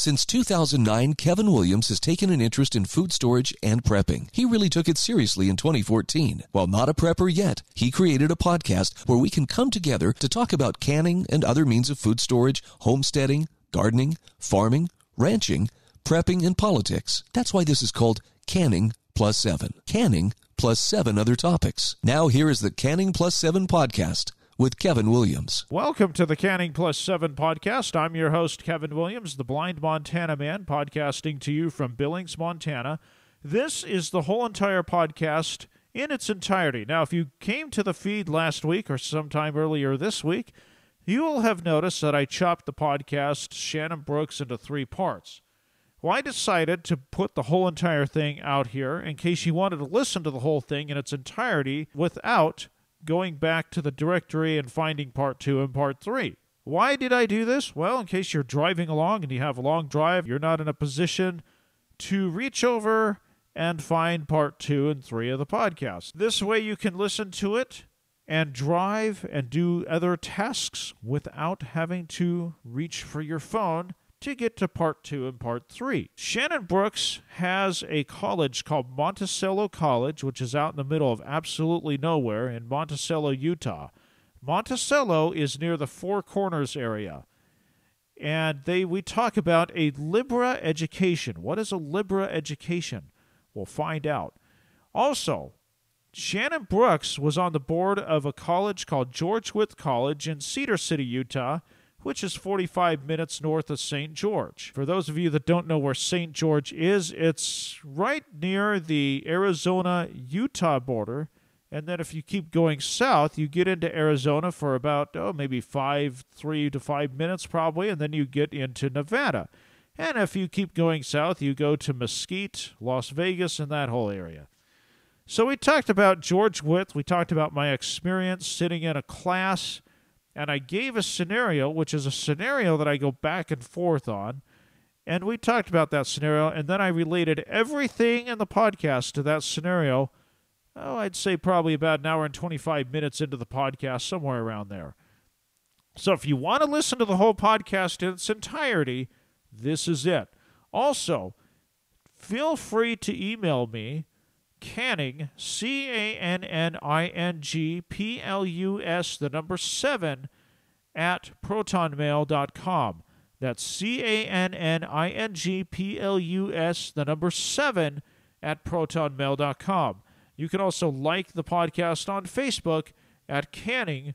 Since 2009, Kevin Williams has taken an interest in food storage and prepping. He really took it seriously in 2014. While not a prepper yet, he created a podcast where we can come together to talk about canning and other means of food storage, homesteading, gardening, farming, ranching, prepping, and politics. That's why this is called Canning Plus 7. Canning plus 7 other topics. Now here is the Canning Plus 7 podcast with Kevin Williams. Welcome to the Canning Plus 7 podcast. I'm your host, Kevin Williams, the Blind Montana Man, podcasting to you from Billings, Montana. This is the whole entire podcast in its entirety. Now, if you came to the feed last week or sometime earlier this week, you will have noticed that I chopped the podcast Shannon Brooks into 3 parts. Well, I decided to put the whole entire thing out here in case you wanted to listen to the whole thing in its entirety without going back to the directory and finding part 2 and part 3. Why did I do this? Well, in case you're driving along and you have a long drive, you're not in a position to reach over and find part 2 and 3 of the podcast. This way you can listen to it and drive and do other tasks without having to reach for your phone to get to part 2 and part 3. Shannon Brooks has a college called Monticello College, which is out in the middle of absolutely nowhere in Monticello, Utah. Monticello is near the Four Corners area. And we talk about a Libra education. What is a Libra education? We'll find out. Also, Shannon Brooks was on the board of a college called George Wythe College in Cedar City, Utah, which is 45 minutes north of St. George. For those of you that don't know where St. George is, it's right near the Arizona-Utah border. And then if you keep going south, you get into Arizona for about, maybe 3 to 5 minutes probably, and then you get into Nevada. And if you keep going south, you go to Mesquite, Las Vegas, and that whole area. So we talked about George Wythe. We talked about my experience sitting in a class, and I gave a scenario, which is a scenario that I go back and forth on. And we talked about that scenario, and then I related everything in the podcast to that scenario. I'd say probably about an hour and 25 minutes into the podcast, somewhere around there. So if you want to listen to the whole podcast in its entirety, this is it. Also, feel free to email me, Canning, CANNING, PLUS, the number 7, at protonmail.com. That's CANNING, PLUS, the number 7, at protonmail.com. You can also like the podcast on Facebook at Canning,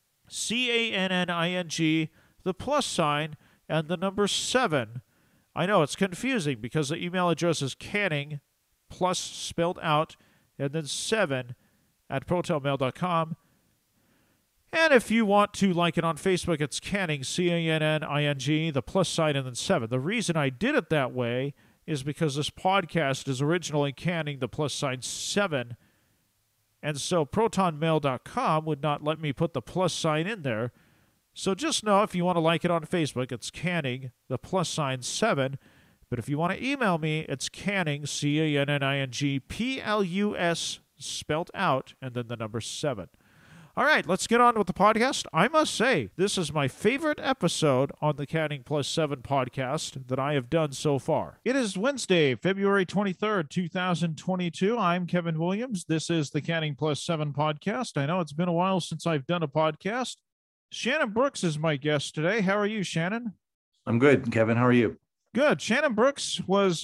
CANNING, the plus sign, and the number 7. I know it's confusing because the email address is Canning, plus spelled out, and then 7 at protonmail.com. And if you want to like it on Facebook, it's Canning, CANNING, the plus sign, and then 7. The reason I did it that way is because this podcast is originally Canning, the plus sign, 7. And so protonmail.com would not let me put the plus sign in there. So just know if you want to like it on Facebook, it's Canning, the plus sign, 7. But if you want to email me, it's Canning, CANNING, PLUS, spelled out, and then the number 7. All right, let's get on with the podcast. I must say, this is my favorite episode on the Canning Plus 7 podcast that I have done so far. It is Wednesday, February 23rd, 2022. I'm Kevin Williams. This is the Canning Plus 7 podcast. I know it's been a while since I've done a podcast. Shannon Brooks is my guest today. How are you, Shannon? I'm good, Kevin. How are you? Good. Shannon Brooks was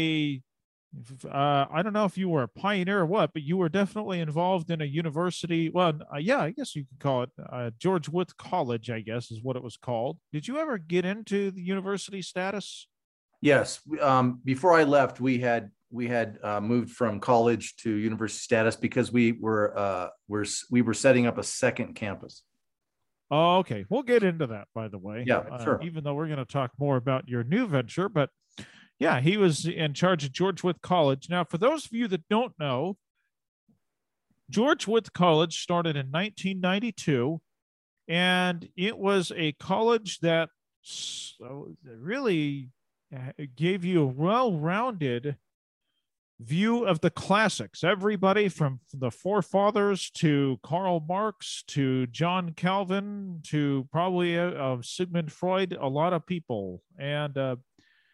I don't know if you were a pioneer or what, but you were definitely involved in a university. Well, I guess you could call it George Wythe College, I guess is what it was called. Did you ever get into the university status? Yes. Before I left, we had moved from college to university status because we were setting up a second campus. Oh, okay. We'll get into that, by the way. Yeah, sure. Even though we're going to talk more about your new venture, but yeah, he was in charge of George Wythe College. Now, for those of you that don't know, George Wythe College started in 1992, and it was a college that really gave you a well-rounded view of the classics. Everybody from the forefathers to Karl Marx to John Calvin to probably Sigmund Freud, a lot of people. And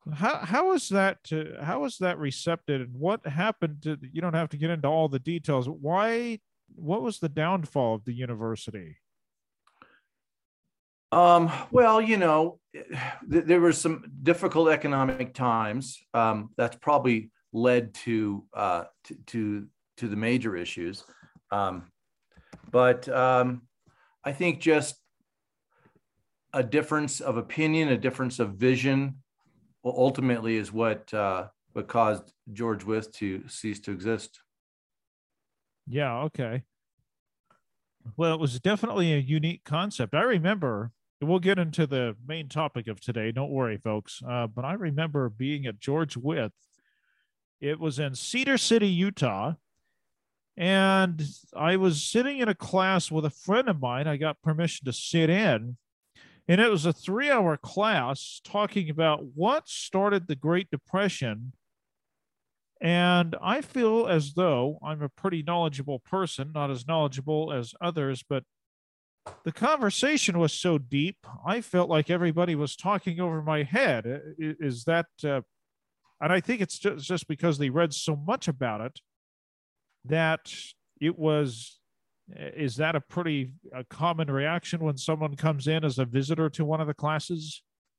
How is that how is that recepted, and what happened to, you don't have to get into all the details. What was the downfall of the university? Well, there were some difficult economic times. That's probably led to the major issues. But I think just a difference of opinion, a difference of vision, ultimately is what caused George Wythe to cease to exist. Yeah, okay. Well, it was definitely a unique concept. I remember, we'll get into the main topic of today. Don't worry, folks. But I remember being at George Wythe. It was in Cedar City, Utah. And I was sitting in a class with a friend of mine. I got permission to sit in. And it was a 3-hour class talking about what started the Great Depression. And I feel as though I'm a pretty knowledgeable person, not as knowledgeable as others, but the conversation was so deep, I felt like everybody was talking over my head. Is that, and I think it's just because they read so much about it that it was, is that a pretty common reaction when someone comes in as a visitor to one of the classes?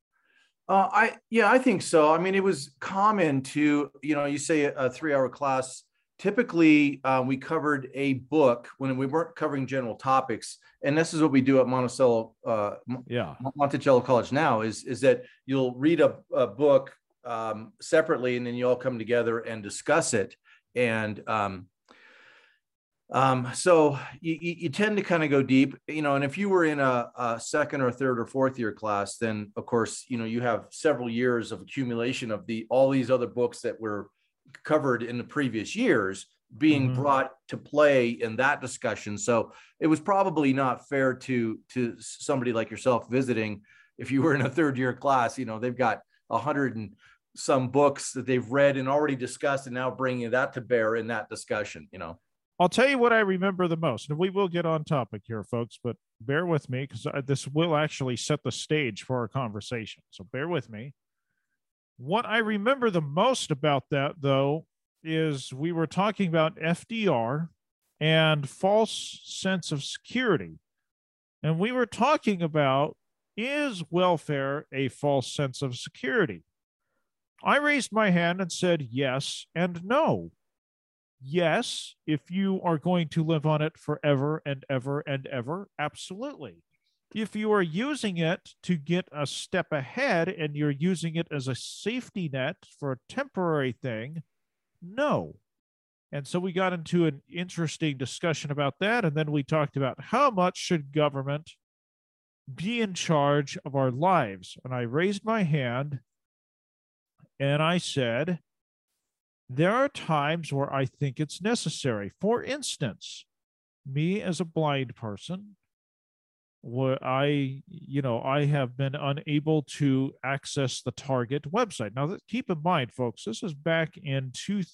I think so. I mean, it was common to, you say a 3-hour class. Typically, we covered a book when we weren't covering general topics, and this is what we do at Monticello College now. Is that you'll read a book separately, and then you all come together and discuss it. And so you tend to kind of go deep, and if you were in a second or third or fourth year class, then of course, you have several years of accumulation of all these other books that were covered in the previous years being brought to play in that discussion. So it was probably not fair to somebody like yourself visiting. If you were in a third year class, they've got 100 and some books that they've read and already discussed, and now bringing that to bear in that discussion. I'll tell you what I remember the most, and we will get on topic here, folks, but bear with me because this will actually set the stage for our conversation. So bear with me. What I remember the most about that, though, is we were talking about FDR and false sense of security. And we were talking about, is welfare a false sense of security? I raised my hand and said yes and no. Yes, if you are going to live on it forever and ever and ever, absolutely. If you are using it to get a step ahead and you're using it as a safety net for a temporary thing, no. And so we got into an interesting discussion about that. And then we talked about how much should government be in charge of our lives. And I raised my hand and I said, there are times where I think it's necessary. For instance, me as a blind person, where I have been unable to access the Target website. Now, keep in mind, folks, this is back in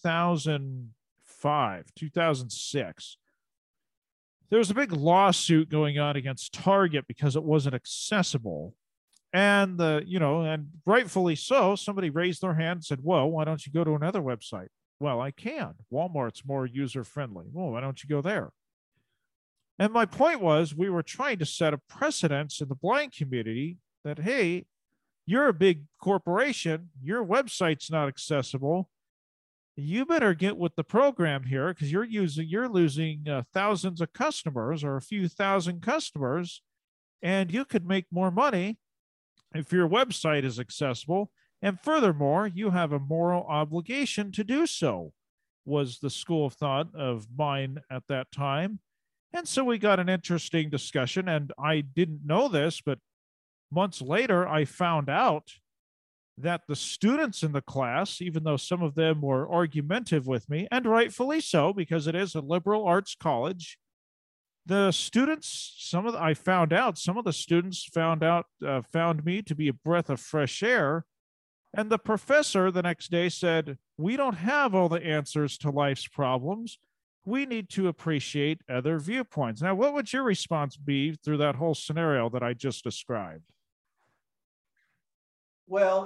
2005, 2006. There was a big lawsuit going on against Target because it wasn't accessible. And and rightfully so, somebody raised their hand and said, well, why don't you go to another website? Well, I can. Walmart's more user-friendly. Well, why don't you go there? And my point was, we were trying to set a precedence in the blind community that, hey, you're a big corporation, your website's not accessible. You better get with the program here because you're losing thousands of customers or a few thousand customers, and you could make more money if your website is accessible. And furthermore, you have a moral obligation to do so, was the school of thought of mine at that time. And so we got an interesting discussion, and I didn't know this, but months later, I found out that the students in the class, even though some of them were argumentative with me, and rightfully so, because it is a liberal arts college, the students, I found out some of the students found me to be a breath of fresh air. And the professor the next day said, we don't have all the answers to life's problems. We need to appreciate other viewpoints. Now, what would your response be through that whole scenario that I just described? Well,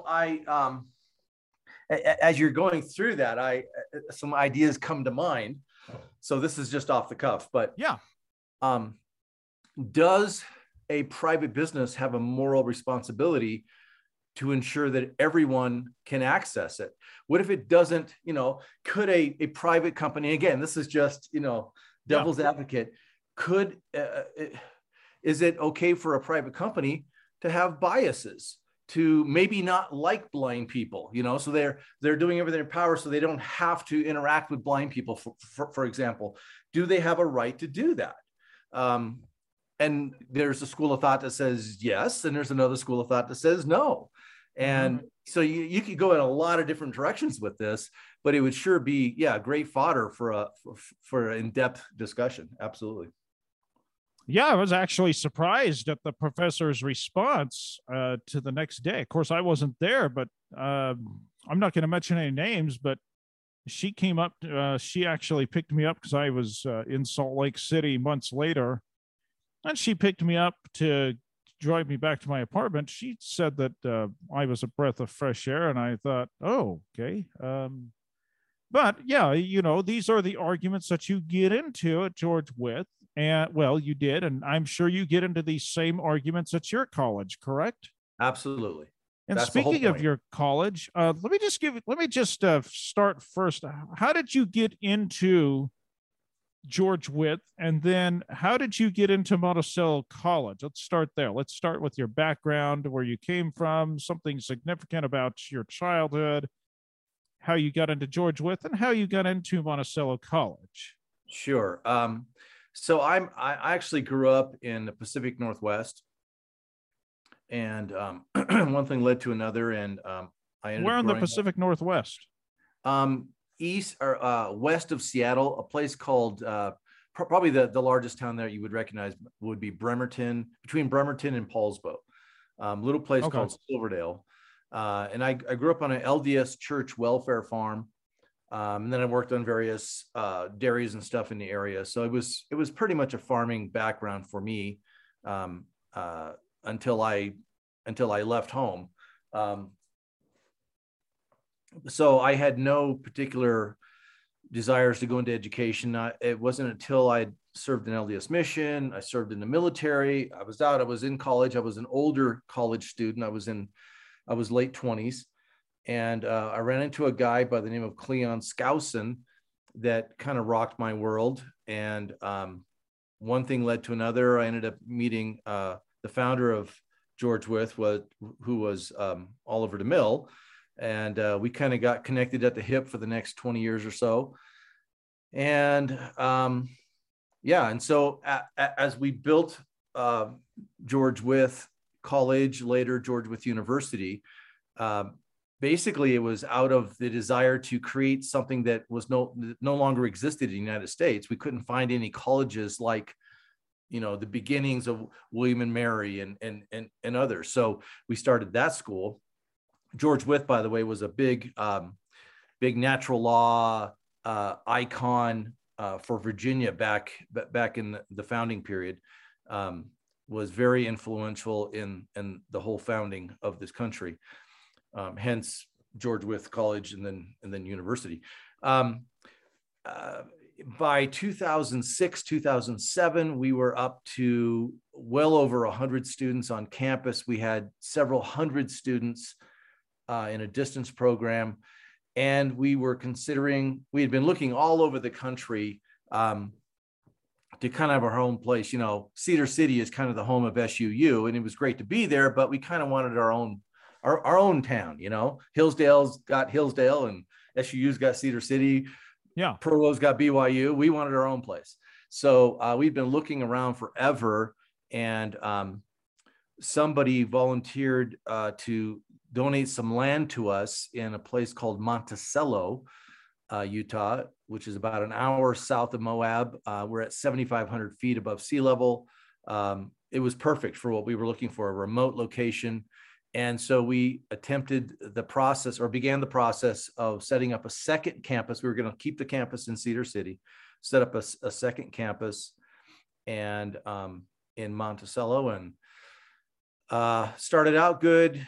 as you're going through that, some ideas come to mind. So this is just off the cuff, but Yeah. Does a private business have a moral responsibility to ensure that everyone can access it? What if it doesn't? Could a private company, again, this is just, devil's advocate, is it okay for a private company to have biases, to maybe not like blind people, so they're doing everything in their power so they don't have to interact with blind people, for example? Do they have a right to do that? And there's a school of thought that says yes, and there's another school of thought that says no. And so you could go in a lot of different directions with this, but it would sure be, great fodder for an in-depth discussion. Absolutely. Yeah, I was actually surprised at the professor's response to the next day. Of course, I wasn't there, but I'm not going to mention any names, but she came up. She actually picked me up because I was in Salt Lake City months later. And she picked me up to drive me back to my apartment. She said that I was a breath of fresh air. And I thought, oh, okay. But yeah, these are the arguments that you get into at George Wythe. And well, you did. And I'm sure you get into these same arguments at your college, correct? Absolutely. And speaking of your college, let me just start first. How did you get into George Wythe, and then how did you get into Monticello College? Let's start there. Let's start with your background, where you came from, something significant about your childhood, how you got into George Wythe, and how you got into Monticello College. Sure. So I actually grew up in the Pacific Northwest, and one thing led to another, and I ended Where up in the Pacific Northwest? East or west of Seattle, a place called probably the largest town there you would recognize would be Bremerton, between Bremerton and Paulsbo, little place called Silverdale. And I grew up on an LDS church welfare farm. And then I worked on various dairies and stuff in the area. So it was pretty much a farming background for me until I left home. So I had no particular desires to go into education. It wasn't until I served an LDS mission, I served in the military, I was in college. I was an older college student. I was late 20s. And I ran into a guy by the name of Cleon Skousen that kind of rocked my world. And one thing led to another. I ended up meeting the founder of George Wythe, who was Oliver DeMille. And we kind of got connected at the hip for the next 20 years or so. And and so as we built George Wythe College, later George Wythe University, basically it was out of the desire to create something that was no longer existed in the United States. We couldn't find any colleges like, the beginnings of William and Mary and others. So we started that school. George Wythe, by the way, was a big natural law icon for Virginia back in the founding period. Was very influential in the whole founding of this country. Hence George Wythe College and then university. By 2006, 2007, we were up to well over 100 students on campus. We had several hundred students in a distance program. And we had been looking all over the country to kind of have our own place. Cedar City is kind of the home of SUU, and it was great to be there, but we kind of wanted our own town. Hillsdale's got Hillsdale and SUU's got Cedar City. Yeah. Provo's got BYU. We wanted our own place. So we've been looking around forever, and somebody volunteered to donate some land to us in a place called Monticello, Utah, which is about an hour south of Moab. We're at 7,500 feet above sea level. It was perfect for what we were looking for, a remote location. And so we began the process of setting up a second campus. We were going to keep the campus in Cedar City, set up a second campus and in Monticello, and started out good.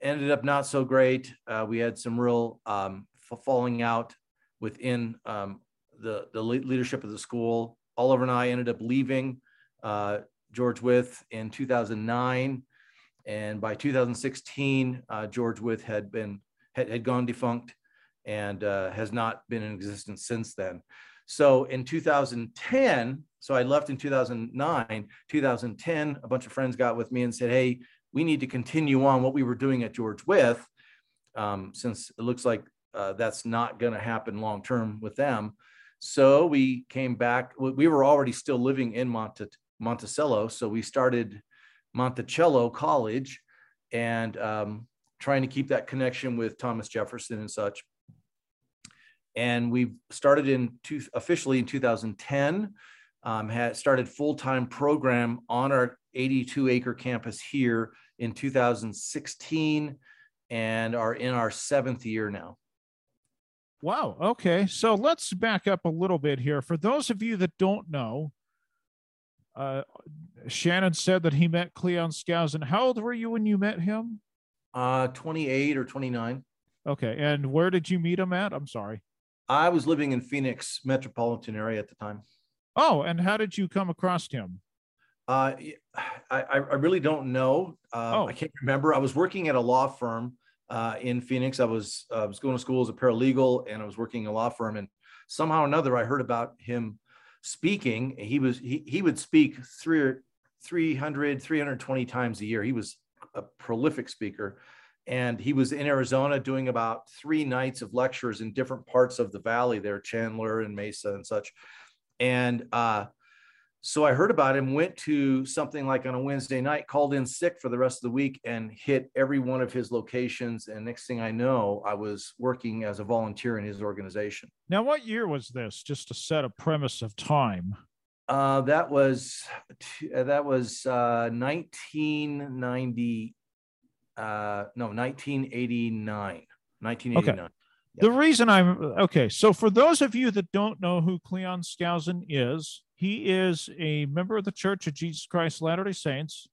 ended up not so great. We had some real falling out within the leadership of the school. Oliver and I ended up leaving George Wythe in 2009. And by 2016, George Wythe had gone defunct and has not been in existence since then. So in 2010, so I left in 2009, 2010, a bunch of friends got with me and said, hey, we need to continue on what we were doing at George Wythe, since it looks like that's not going to happen long-term with them. So we came back. We were already still living in Monticello. So we started Monticello College and trying to keep that connection with Thomas Jefferson and such. And we started officially in 2010, had started full-time program on our 82-acre campus here in 2016 and are in our 7th year now. Wow. Okay. So let's back up a little bit here. For those of you that don't know, Shannon said that he met Cleon Skousen. How old were you when you met him? 28 or 29. Okay. And where did you meet him at? I'm sorry. I was living in Phoenix metropolitan area at the time. Oh, and how did you come across him? I really don't know. I can't remember. I was working at a law firm in Phoenix. I was going to school as a paralegal, and I was working in a law firm. And somehow or another, I heard about him speaking. He would speak 320 times a year. He was a prolific speaker. And he was in Arizona doing about 3 nights of lectures in different parts of the valley there, Chandler and Mesa and such. And so I heard about him, went to something like on a Wednesday night, called in sick for the rest of the week and hit every one of his locations. And next thing I know, I was working as a volunteer in his organization. Now, what year was this? Just to set a premise of time. That was 1990. 1989. Okay. Yep. The reason so for those of you that don't know who Cleon Skousen is, he is a member of the Church of Jesus Christ Latter-day Saints.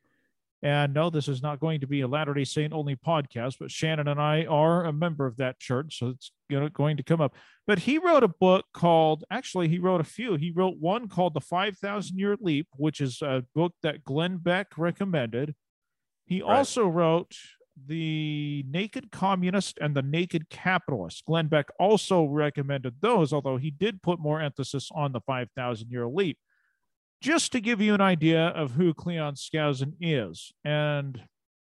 And no, this is not going to be a Latter-day Saint only podcast, but Shannon and I are a member of that church, so it's going to come up. But he wrote a book called, actually, he wrote a few. He wrote one called The 5,000-Year Leap, which is a book that Glenn Beck recommended. He also wrote The Naked Communist and The Naked Capitalist. Glenn Beck also recommended those, although he did put more emphasis on the 5,000-Year Leap. Just to give you an idea of who Cleon Skousen is. And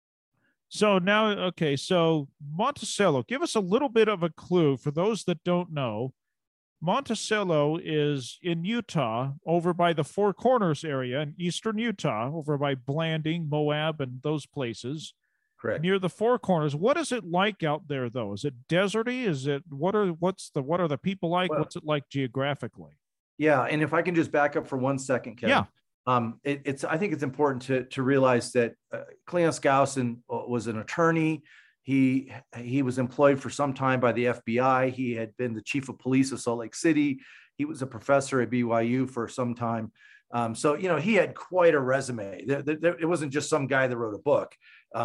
so now, okay, so Monticello, give us a little bit of a clue for those that don't know. Monticello is in Utah, over by the Four Corners area in eastern Utah, over by Blanding, Moab, and those places. Correct. Near the Four Corners. What is it like out there, though? Is it deserty? Is it what are the people like? Well, what's it like geographically? Yeah, and if I can just back up for 1 second, Kevin. Yeah. I think it's important to realize that Cleon Skousen was an attorney. He was employed for some time by the FBI. He had been the chief of police of Salt Lake City. He was a professor at BYU for some time. So, he had quite a resume. It wasn't just some guy that wrote a book.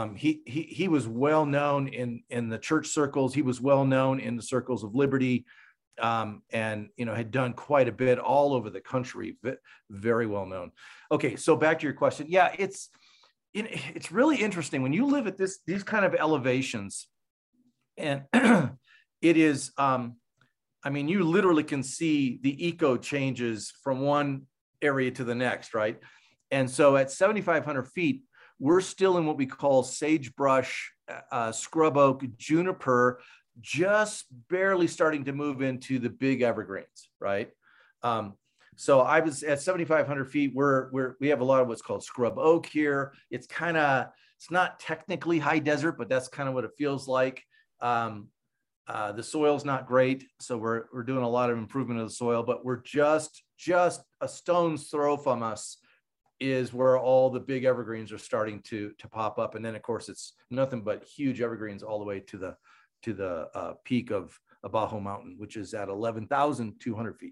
He was well known in the church circles. He was well known in the circles of liberty, and had done quite a bit all over the country. Very well known. Okay, so back to your question. Yeah, it's really interesting when you live at these kind of elevations, and it is. You literally can see the eco changes from one area to the next, right? And so at 7,500 feet, we're still in what we call sagebrush, scrub oak, juniper, just barely starting to move into the big evergreens, right? So I was at 7,500 feet. We have a lot of what's called scrub oak here. It's not technically high desert, but that's kind of what it feels like. The soil's not great, so we're doing a lot of improvement of the soil, but we're just a stone's throw from us is where all the big evergreens are starting to pop up. And then of course it's nothing but huge evergreens all the way to the peak of Abajo Mountain, which is at 11,200 feet.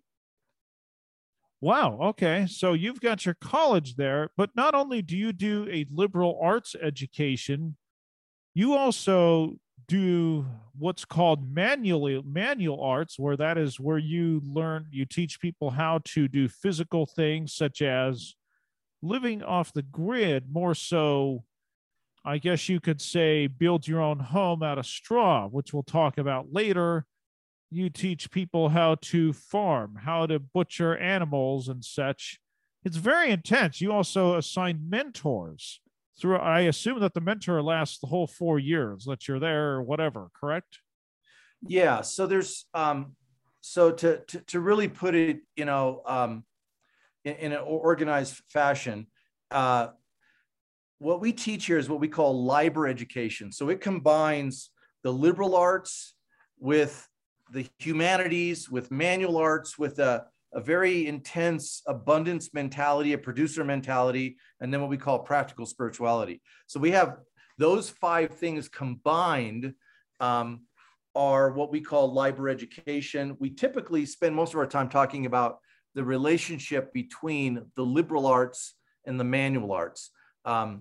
Wow. Okay. So you've got your college there, but not only do you do a liberal arts education, You also do what's called manual arts, where that is where you teach people how to do physical things such as living off the grid, more so, I guess you could say, build your own home out of straw, which we'll talk about later. You teach people how to farm, how to butcher animals and such. It's very intense. You also assign mentors through. I assume that the mentor lasts the whole 4 years that you're there or whatever, correct? Yeah. So there's so to really put it, in an organized fashion, what we teach here is what we call LIBER education. So it combines the liberal arts with the humanities, with manual arts, with a very intense abundance mentality, a producer mentality, and then what we call practical spirituality. So we have those 5 things combined, are what we call LIBER education. We typically spend most of our time talking about the relationship between the liberal arts and the manual arts. And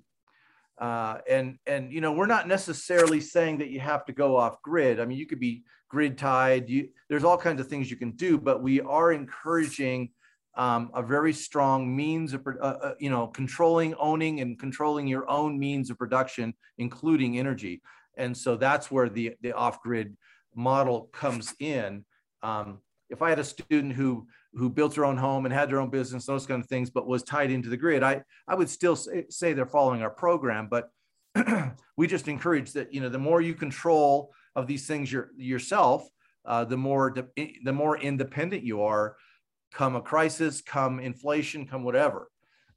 we're not necessarily saying that you have to go off grid. I mean, you could be grid tied. There's all kinds of things you can do, but we are encouraging a very strong means of, controlling, owning, and controlling your own means of production, including energy. And so that's where the off-grid model comes in. If I had a student who built their own home and had their own business, those kind of things, but was tied into the grid, I would still say they're following our program. But we just encourage that, the more you control of these things yourself, the more independent you are, come a crisis, come inflation, come whatever.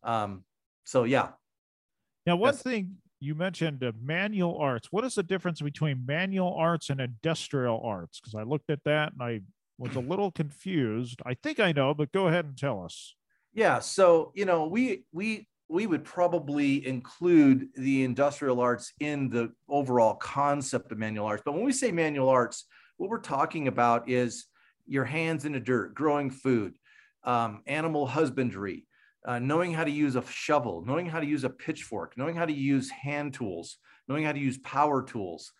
So yeah. Now, one thing you mentioned, manual arts. What is the difference between manual arts and industrial arts? Because I looked at that and I was a little confused. I think I know, but go ahead and tell us. Yeah. So, we would probably include the industrial arts in the overall concept of manual arts. But when we say manual arts, what we're talking about is your hands in the dirt, growing food, animal husbandry, knowing how to use a shovel, knowing how to use a pitchfork, knowing how to use hand tools, knowing how to use power tools,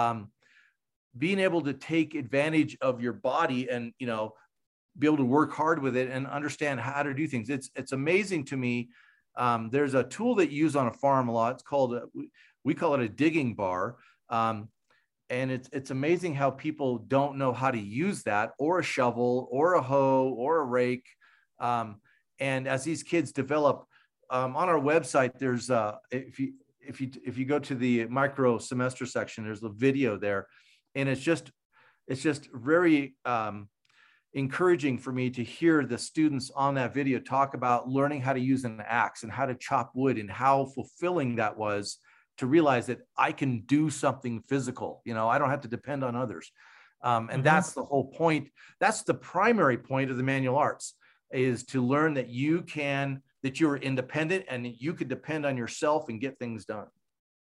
being able to take advantage of your body and, be able to work hard with it and understand how to do things. It's amazing to me. There's a tool that you use on a farm a lot. It's called, we call it a digging bar. And it's amazing how people don't know how to use that, or a shovel or a hoe or a rake. And as these kids develop, on our website, there's if you go to the micro semester section, there's a video there, and it's just very encouraging for me to hear the students on that video talk about learning how to use an axe and how to chop wood, and how fulfilling that was to realize that I can do something physical. I don't have to depend on others. And that's the whole point. That's the primary point of the manual arts, is to learn that you're independent and that you could depend on yourself and get things done.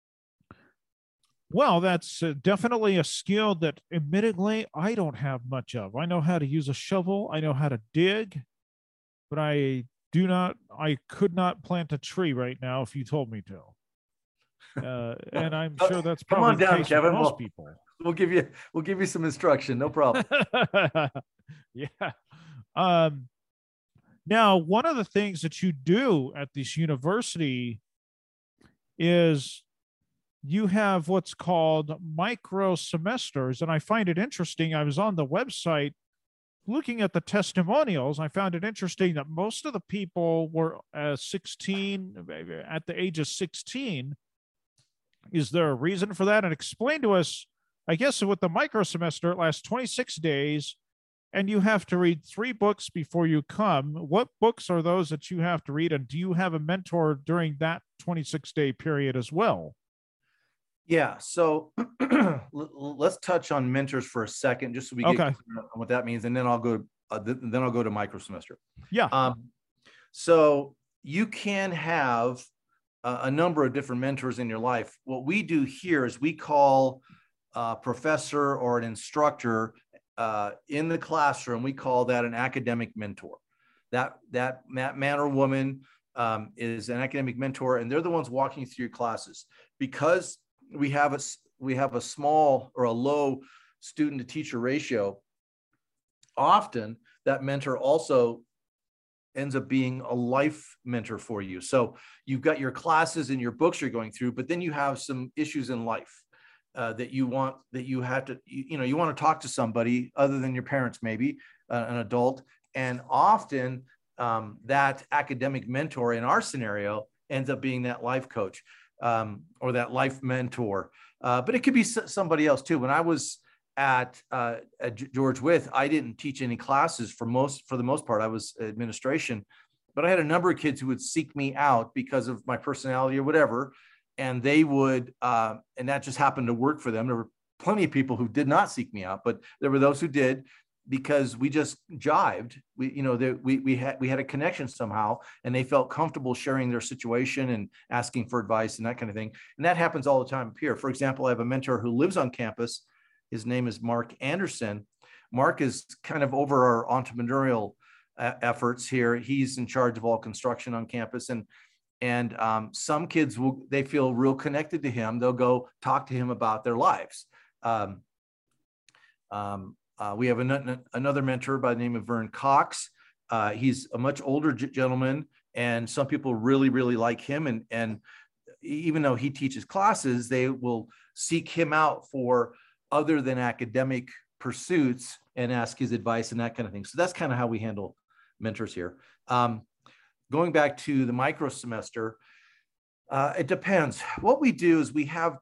Well, that's definitely a skill that admittedly I don't have much of. I know how to use a shovel. I know how to dig, but I could not plant a tree right now if you told me to. And I'm sure that's probably come on down, Kevin. Most people. We'll give you some instruction. No problem. Yeah. Now, one of the things that you do at this university is you have what's called micro semesters. And I find it interesting. I was on the website looking at the testimonials. I found it interesting that most of the people were 16, at the age of 16. Is there a reason for that? And explain to us, I guess with the micro semester, it lasts 26 days. And you have to read 3 books before you come. What books are those that you have to read? And do you have a mentor during that 26-day period as well? Yeah. So let's touch on mentors for a second, just so we get what that means, and then I'll go. Then I'll go to micro semester. Yeah. So you can have a number of different mentors in your life. What we do here is we call a professor or an instructor in the classroom, we call that an academic mentor. That man or woman is an academic mentor, and they're the ones walking through your classes. Because we have we have a small or a low student to teacher ratio, often that mentor also ends up being a life mentor for you. So you've got your classes and your books you're going through, but then you have some issues in life that you want to talk to somebody other than your parents, maybe an adult. And often that academic mentor in our scenario ends up being that life coach or that life mentor. But it could be somebody else too. When I was at George Wythe, I didn't teach any classes for the most part. I was administration, but I had a number of kids who would seek me out because of my personality or whatever. And they would, and that just happened to work for them. There were plenty of people who did not seek me out, but there were those who did, because we just jived. We had a connection somehow, and they felt comfortable sharing their situation and asking for advice and that kind of thing. And that happens all the time up here. For example, I have a mentor who lives on campus. His name is Mark Anderson. Mark is kind of over our entrepreneurial efforts here. He's in charge of all construction on campus, and some kids they feel real connected to him. They'll go talk to him about their lives. We have another mentor by the name of Vern Cox. He's a much older gentleman, and some people really, really like him. And even though he teaches classes, they will seek him out for other than academic pursuits and ask his advice and that kind of thing. So that's kind of how we handle mentors here. Going back to the micro semester, it depends. What we do is we have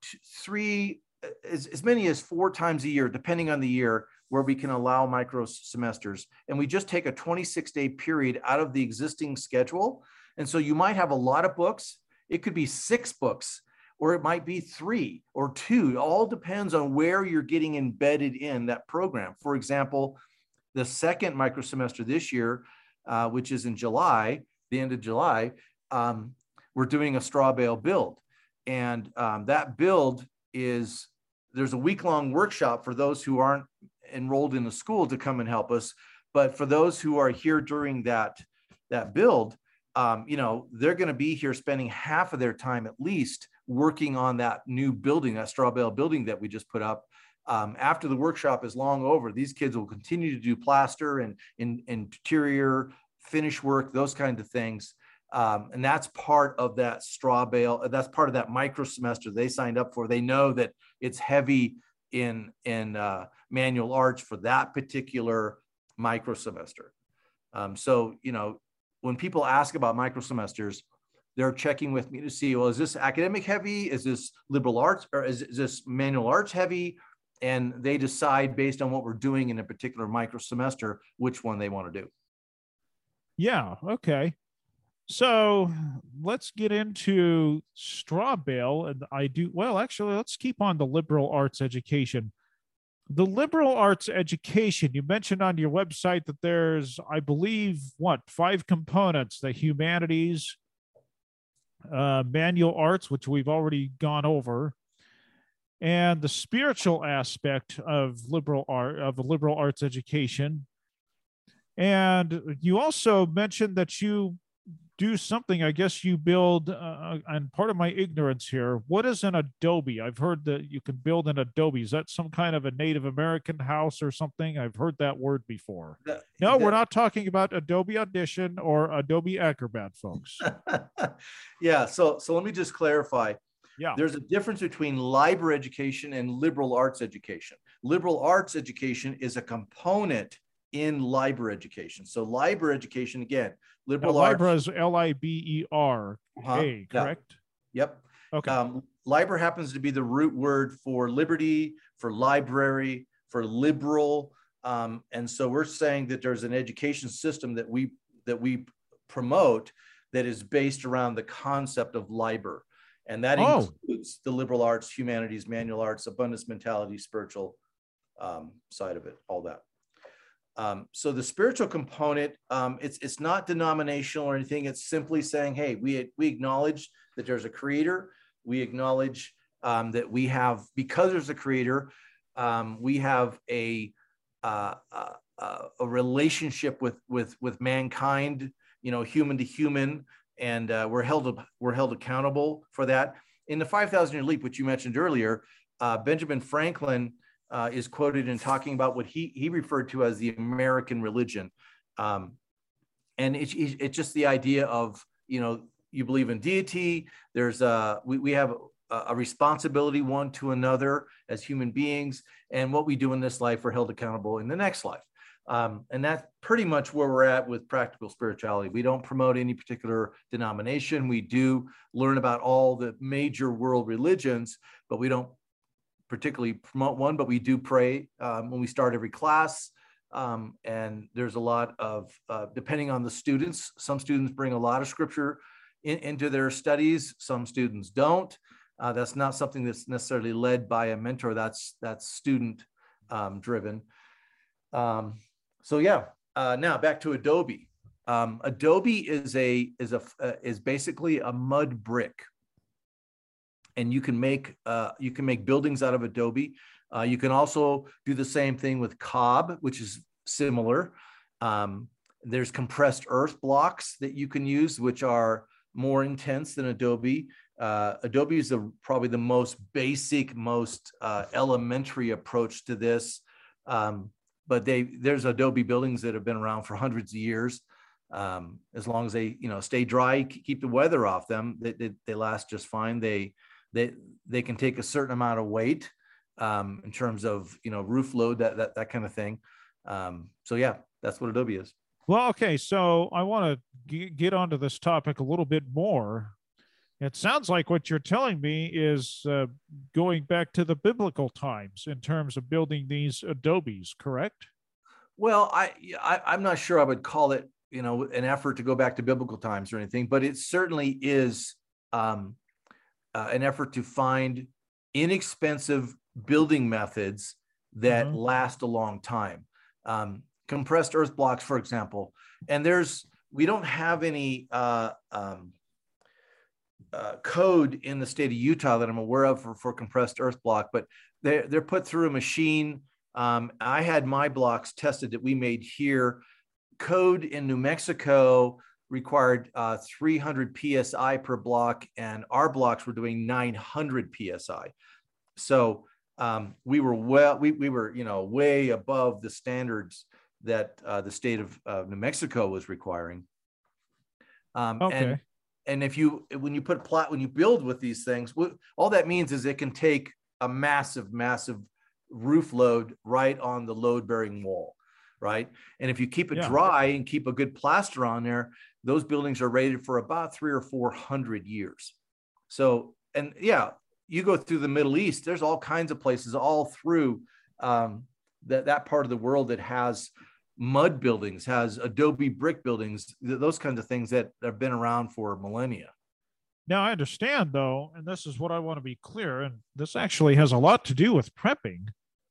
as many as 4 times a year, depending on the year, where we can allow micro semesters. And we just take a 26-day period out of the existing schedule. And so you might have a lot of books. It could be 6 books, or it might be 3 or 2. It all depends on where you're getting embedded in that program. For example, the second micro semester this year, which is in July, the end of July, we're doing a straw bale build. And that build there's a week-long workshop for those who aren't enrolled in the school to come and help us. But for those who are here during that build, they're going to be here spending half of their time at least working on that new building, that straw bale building that we just put up. After the workshop is long over, these kids will continue to do plaster and interior finish work, those kinds of things. And that's part of that straw bale. That's part of that micro semester they signed up for. They know that it's heavy in manual arts for that particular micro semester. So, when people ask about micro semesters, they're checking with me to see, well, is this academic heavy? Is this liberal arts, or is this manual arts heavy? And they decide based on what we're doing in a particular micro semester, which one they want to do. Yeah. Okay. So let's get into straw bale. And let's keep on the liberal arts education. The liberal arts education, you mentioned on your website that there's, I believe, 5 components: the humanities, manual arts, which we've already gone over, and the spiritual aspect of the liberal arts education. And you also mentioned that you do something, I guess you build, and part of my ignorance here, what is an adobe? I've heard that you can build an adobe. Is that some kind of a Native American house or something? I've heard that word before. We're not talking about Adobe Audition or Adobe Acrobat, folks. Yeah, so let me just clarify. Yeah. There's a difference between library education and liberal arts education. Liberal arts education is a component in library education. So library education, again, liberal arts. Libra is Libera, correct? Yeah. Yep. Okay. Library happens to be the root word for liberty, for library, for liberal. And so we're saying that there's an education system that we promote that is based around the concept of liber. And that includes the liberal arts, humanities, manual arts, abundance mentality, spiritual side of it, all that. So the spiritual component, it's not denominational or anything. It's simply saying, hey, we acknowledge that there's a creator. We acknowledge that we have, because there's a creator, we have a relationship with mankind, human to human, and we're held accountable for that. In the 5,000 Year Leap, which you mentioned earlier, Benjamin Franklin is quoted in talking about what he referred to as the American religion. And it's just the idea of, you believe in deity. There's we have a responsibility one to another as human beings, and what we do in this life, we're held accountable in the next life. And that's pretty much where we're at with practical spirituality. We don't promote any particular denomination. We do learn about all the major world religions, but we don't particularly promote one, but we do pray when we start every class. And there's a lot of, depending on the students, some students bring a lot of scripture into their studies. Some students don't. That's not something that's necessarily led by a mentor. That's student driven. So yeah, now back to Adobe. Adobe is basically a mud brick, and you can make buildings out of Adobe. You can also do the same thing with cob, which is similar. There's compressed earth blocks that you can use, which are more intense than Adobe. Adobe is probably the most basic, most elementary approach to this. But there's Adobe buildings that have been around for hundreds of years. As long as they, stay dry, keep the weather off them, they last just fine. They can take a certain amount of weight in terms of, roof load, that kind of thing. So yeah, that's what Adobe is. Well, okay. So I want to get onto this topic a little bit more. It sounds like what you're telling me is going back to the biblical times in terms of building these Adobes, correct? Well, I'm not sure I would call it, an effort to go back to biblical times or anything, but it certainly is an effort to find inexpensive building methods that last a long time. Compressed earth blocks, for example, and we don't have any code in the state of Utah that I'm aware of for compressed earth block, but they're put through a machine. I had my blocks tested that we made here. Code in New Mexico required 300 PSI per block, and our blocks were doing 900 PSI. So we were way above the standards that the state of New Mexico was requiring. Okay. And when you build with these things, all that means is it can take a massive roof load right on the load bearing wall, right? And if you keep it dry and keep a good plaster on there, those buildings are rated for about 300 or 400 years. So, and yeah, you go through the Middle East, there's all kinds of places all through that part of the world that has mud buildings, has Adobe brick buildings, those kinds of things that have been around for millennia. Now, I understand, though, and this is what I want to be clear, and this actually has a lot to do with prepping.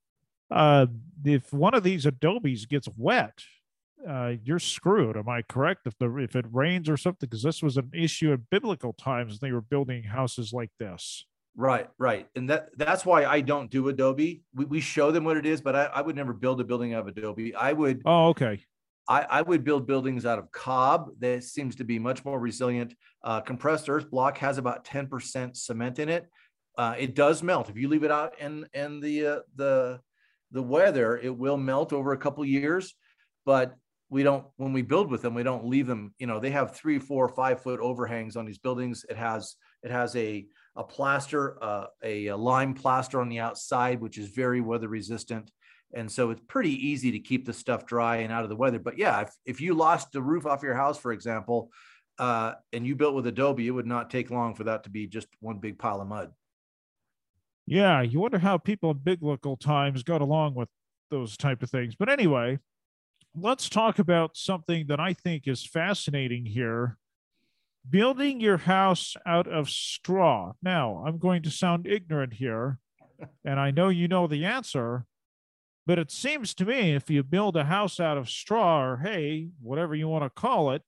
If one of these Adobes gets wet, you're screwed. Am I correct? If it rains or something, because this was an issue in biblical times, they were building houses like this. Right. And that's why I don't do Adobe. We show them what it is, but I would never build a building out of Adobe. Oh, okay. I would build buildings out of cob. That seems to be much more resilient. Compressed earth block has about 10% cement in it. It does melt. If you leave it out in the weather, it will melt over a couple of years, but when we build with them, we don't leave them, they have 3, 4, 5 foot overhangs on these buildings. It has a plaster, a lime plaster on the outside, which is very weather resistant. And so it's pretty easy to keep the stuff dry and out of the weather. But yeah, if you lost the roof off your house, for example, and you built with Adobe, it would not take long for that to be just one big pile of mud. Yeah, you wonder how people in biblical times got along with those type of things. But anyway, let's talk about something that I think is fascinating here. Building your house out of straw. Now, I'm going to sound ignorant here, and I know you know the answer, but it seems to me if you build a house out of straw or hay, whatever you want to call it,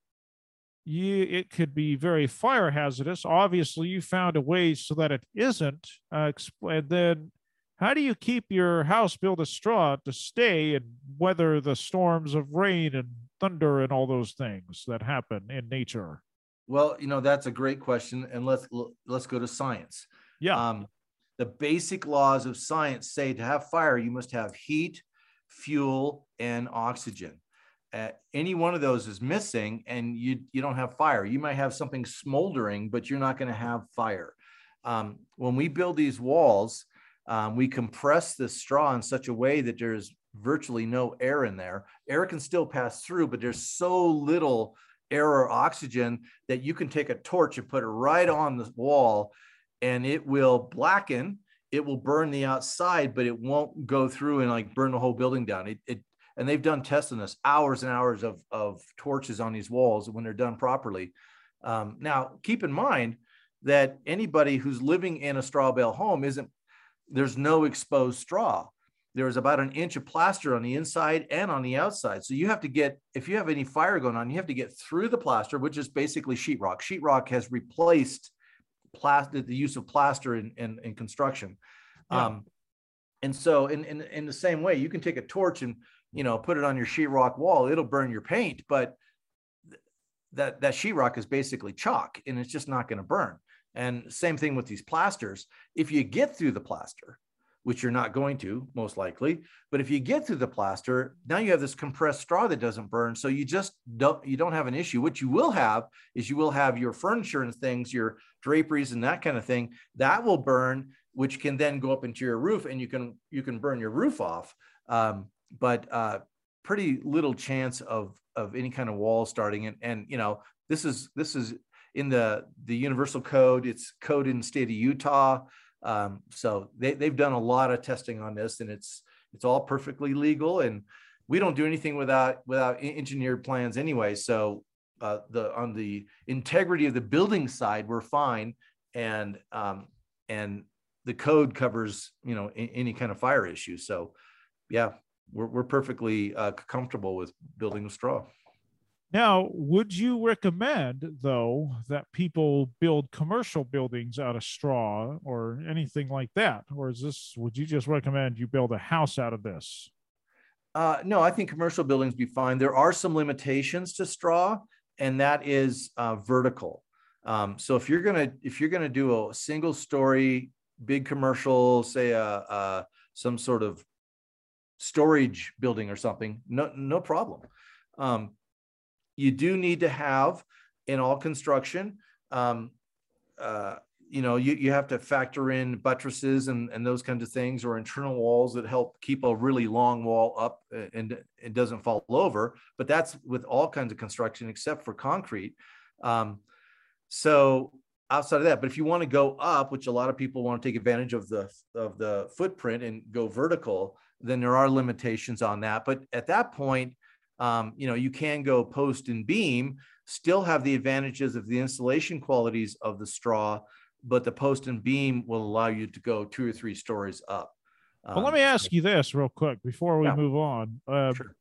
it could be very fire hazardous. Obviously, you found a way so that it isn't. And then how do you keep your house built of straw to stay and weather the storms of rain and thunder and all those things that happen in nature? Well, that's a great question, and let's go to science. Yeah. the basic laws of science say to have fire, you must have heat, fuel, and oxygen. Any one of those is missing and you don't have fire. You might have something smoldering, but you're not going to have fire. When we build these walls, we compress the straw in such a way that there's virtually no air in there. Air can still pass through, but there's so little air or oxygen that you can take a torch and put it right on the wall and it will blacken. It will burn the outside, but it won't go through and like burn the whole building down. And they've done tests on this, hours and hours of torches on these walls when they're done properly. Now, keep in mind that anybody who's living in a straw bale home there's no exposed straw. There's about an inch of plaster on the inside and on the outside. So you have to if you have any fire going on, you have to get through the plaster, which is basically sheetrock. Sheetrock has replaced the use of plaster in construction. Yeah. And so in the same way, you can take a torch and, put it on your sheetrock wall. It'll burn your paint, but that sheetrock is basically chalk and it's just not going to burn. And same thing with these plasters. If you get through the plaster, which you're not going to most likely, but if you get through the plaster, now you have this compressed straw that doesn't burn. So you don't have an issue. What you will have is you will have your furniture and things, your draperies and that kind of thing that will burn, which can then go up into your roof and you can burn your roof off. But pretty little chance of any kind of wall starting. And this is in the universal code. It's code in the state of Utah. So they've done a lot of testing on this and it's all perfectly legal, and we don't do anything without engineered plans anyway. So on the integrity of the building side, we're fine. And the code covers, any kind of fire issue. So yeah, we're perfectly comfortable with building with straw. Now, would you recommend, though, that people build commercial buildings out of straw or anything like that? Or would you just recommend you build a house out of this? No, I think commercial buildings be fine. There are some limitations to straw, and that is vertical. So if you're gonna do a single story big commercial, say some sort of storage building or something, no problem. You do need to have in all construction, you have to factor in buttresses and those kinds of things, or internal walls that help keep a really long wall up and it doesn't fall over. But that's with all kinds of construction except for concrete. So outside of that, but if you want to go up, which a lot of people want to take advantage of the footprint and go vertical, then there are limitations on that. But at that point, you can go post and beam, still have the advantages of the insulation qualities of the straw, but the post and beam will allow you to go 2 or 3 stories up. Well, let me ask you this real quick before we move on. Sure.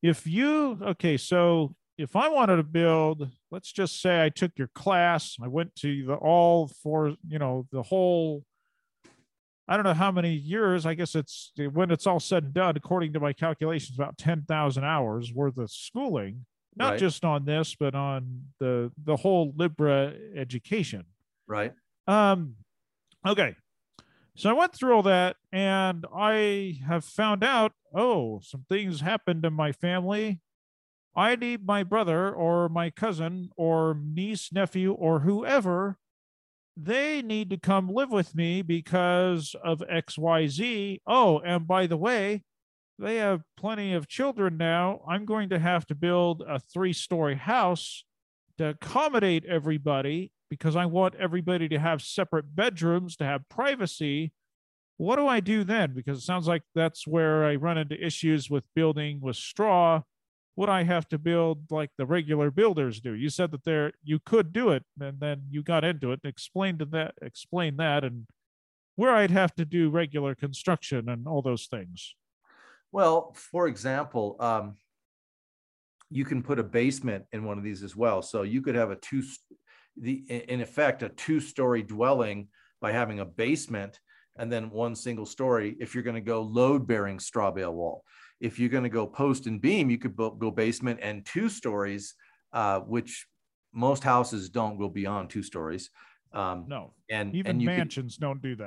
So if I wanted to build, let's just say I took your class, I went to the whole, I don't know how many years, I guess when it's all said and done, according to my calculations, about 10,000 hours worth of schooling, not just on this, but on the whole Libra education. Right. Okay. So I went through all that and I have found out, some things happened in my family. I need my brother or my cousin or niece, nephew, or whoever. They need to come live with me because of XYZ. Oh, and by the way, they have plenty of children now. I'm going to have to build a 3-story house to accommodate everybody because I want everybody to have separate bedrooms, to have privacy. What do I do then? Because it sounds like that's where I run into issues with building with straw. Would I have to build like the regular builders do? You said that you could do it, and then you got into it and explain that, and where I'd have to do regular construction and all those things. Well, for example, you can put a basement in one of these as well. So you could have in effect, a 2-story dwelling by having a basement and then 1 single story. If you're going to go load-bearing straw bale wall. If you're going to go post and beam, you could go basement and 2 stories, which most houses don't go beyond 2 stories. No, and even mansions don't do that.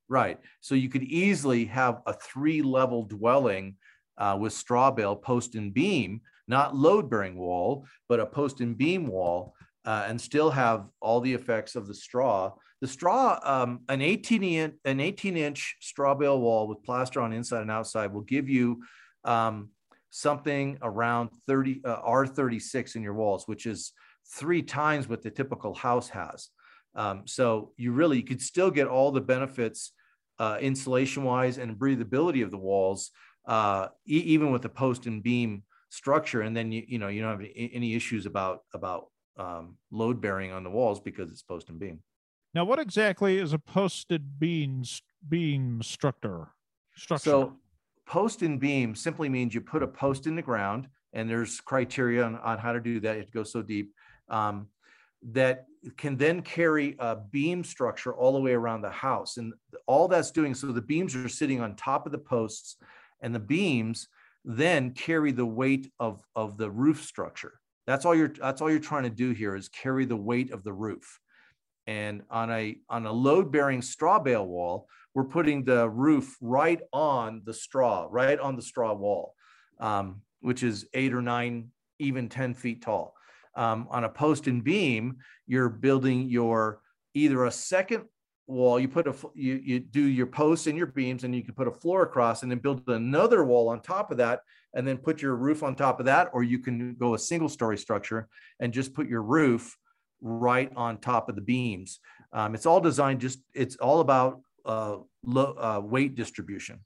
Right. So you could easily have a 3-level dwelling with straw bale, post and beam, not load-bearing wall, but a post and beam wall, and still have all the effects of the straw. The straw, an 18-inch straw bale wall with plaster on inside and outside will give you something around 30 R36 in your walls, which is 3 times what the typical house has. So you could still get all the benefits insulation wise and breathability of the walls, even with the post and beam structure. And then you don't have any issues about load bearing on the walls because it's post and beam. Now, what exactly is a posted beam structure? So post and beam simply means you put a post in the ground, and there's criteria on how to do that. You have to go so deep. That can then carry a beam structure all the way around the house. And all that's doing, so the beams are sitting on top of the posts, and the beams then carry the weight of the roof structure. That's all you're trying to do here, is carry the weight of the roof. And on a load-bearing straw bale wall, we're putting the roof right on the straw wall, which is 8 or 9, even 10 feet tall. On a post and beam, you're building either a second wall. You do your posts and your beams, and you can put a floor across, and then build another wall on top of that, and then put your roof on top of that. Or you can go a single-story structure and just put your roof right on top of the beams. It's all designed. It's all about weight distribution.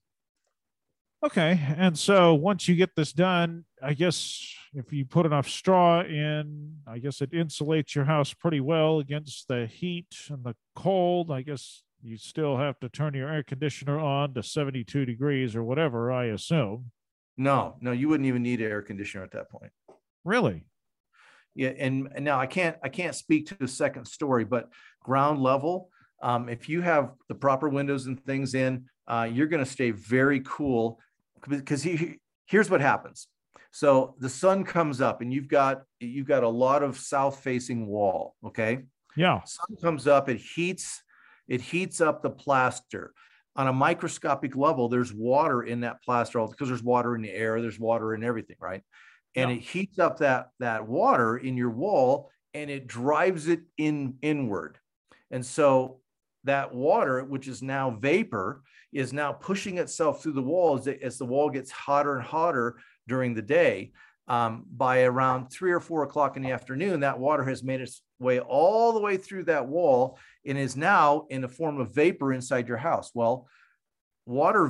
Okay. And so once you get this done, I guess if you put enough straw in, I guess it insulates your house pretty well against the heat and the cold. I guess you still have to turn your air conditioner on to 72 degrees or whatever, I assume. No, you wouldn't even need an air conditioner at that point. Really? Yeah. And now I can't speak to the second story, but ground level, if you have the proper windows and things in, you're going to stay very cool, because here's what happens. So the sun comes up, and you've got a lot of south facing wall. Okay. Yeah. Sun comes up, it heats up the plaster. On a microscopic level, there's water in that plaster, because there's water in the air, there's water in everything, right? And it heats up that water in your wall, and it drives it inward. And so that water, which is now vapor, is now pushing itself through the wall as the wall gets hotter and hotter during the day. By around 3 or 4 o'clock in the afternoon, that water has made its way all the way through that wall and is now in the form of vapor inside your house. Well, water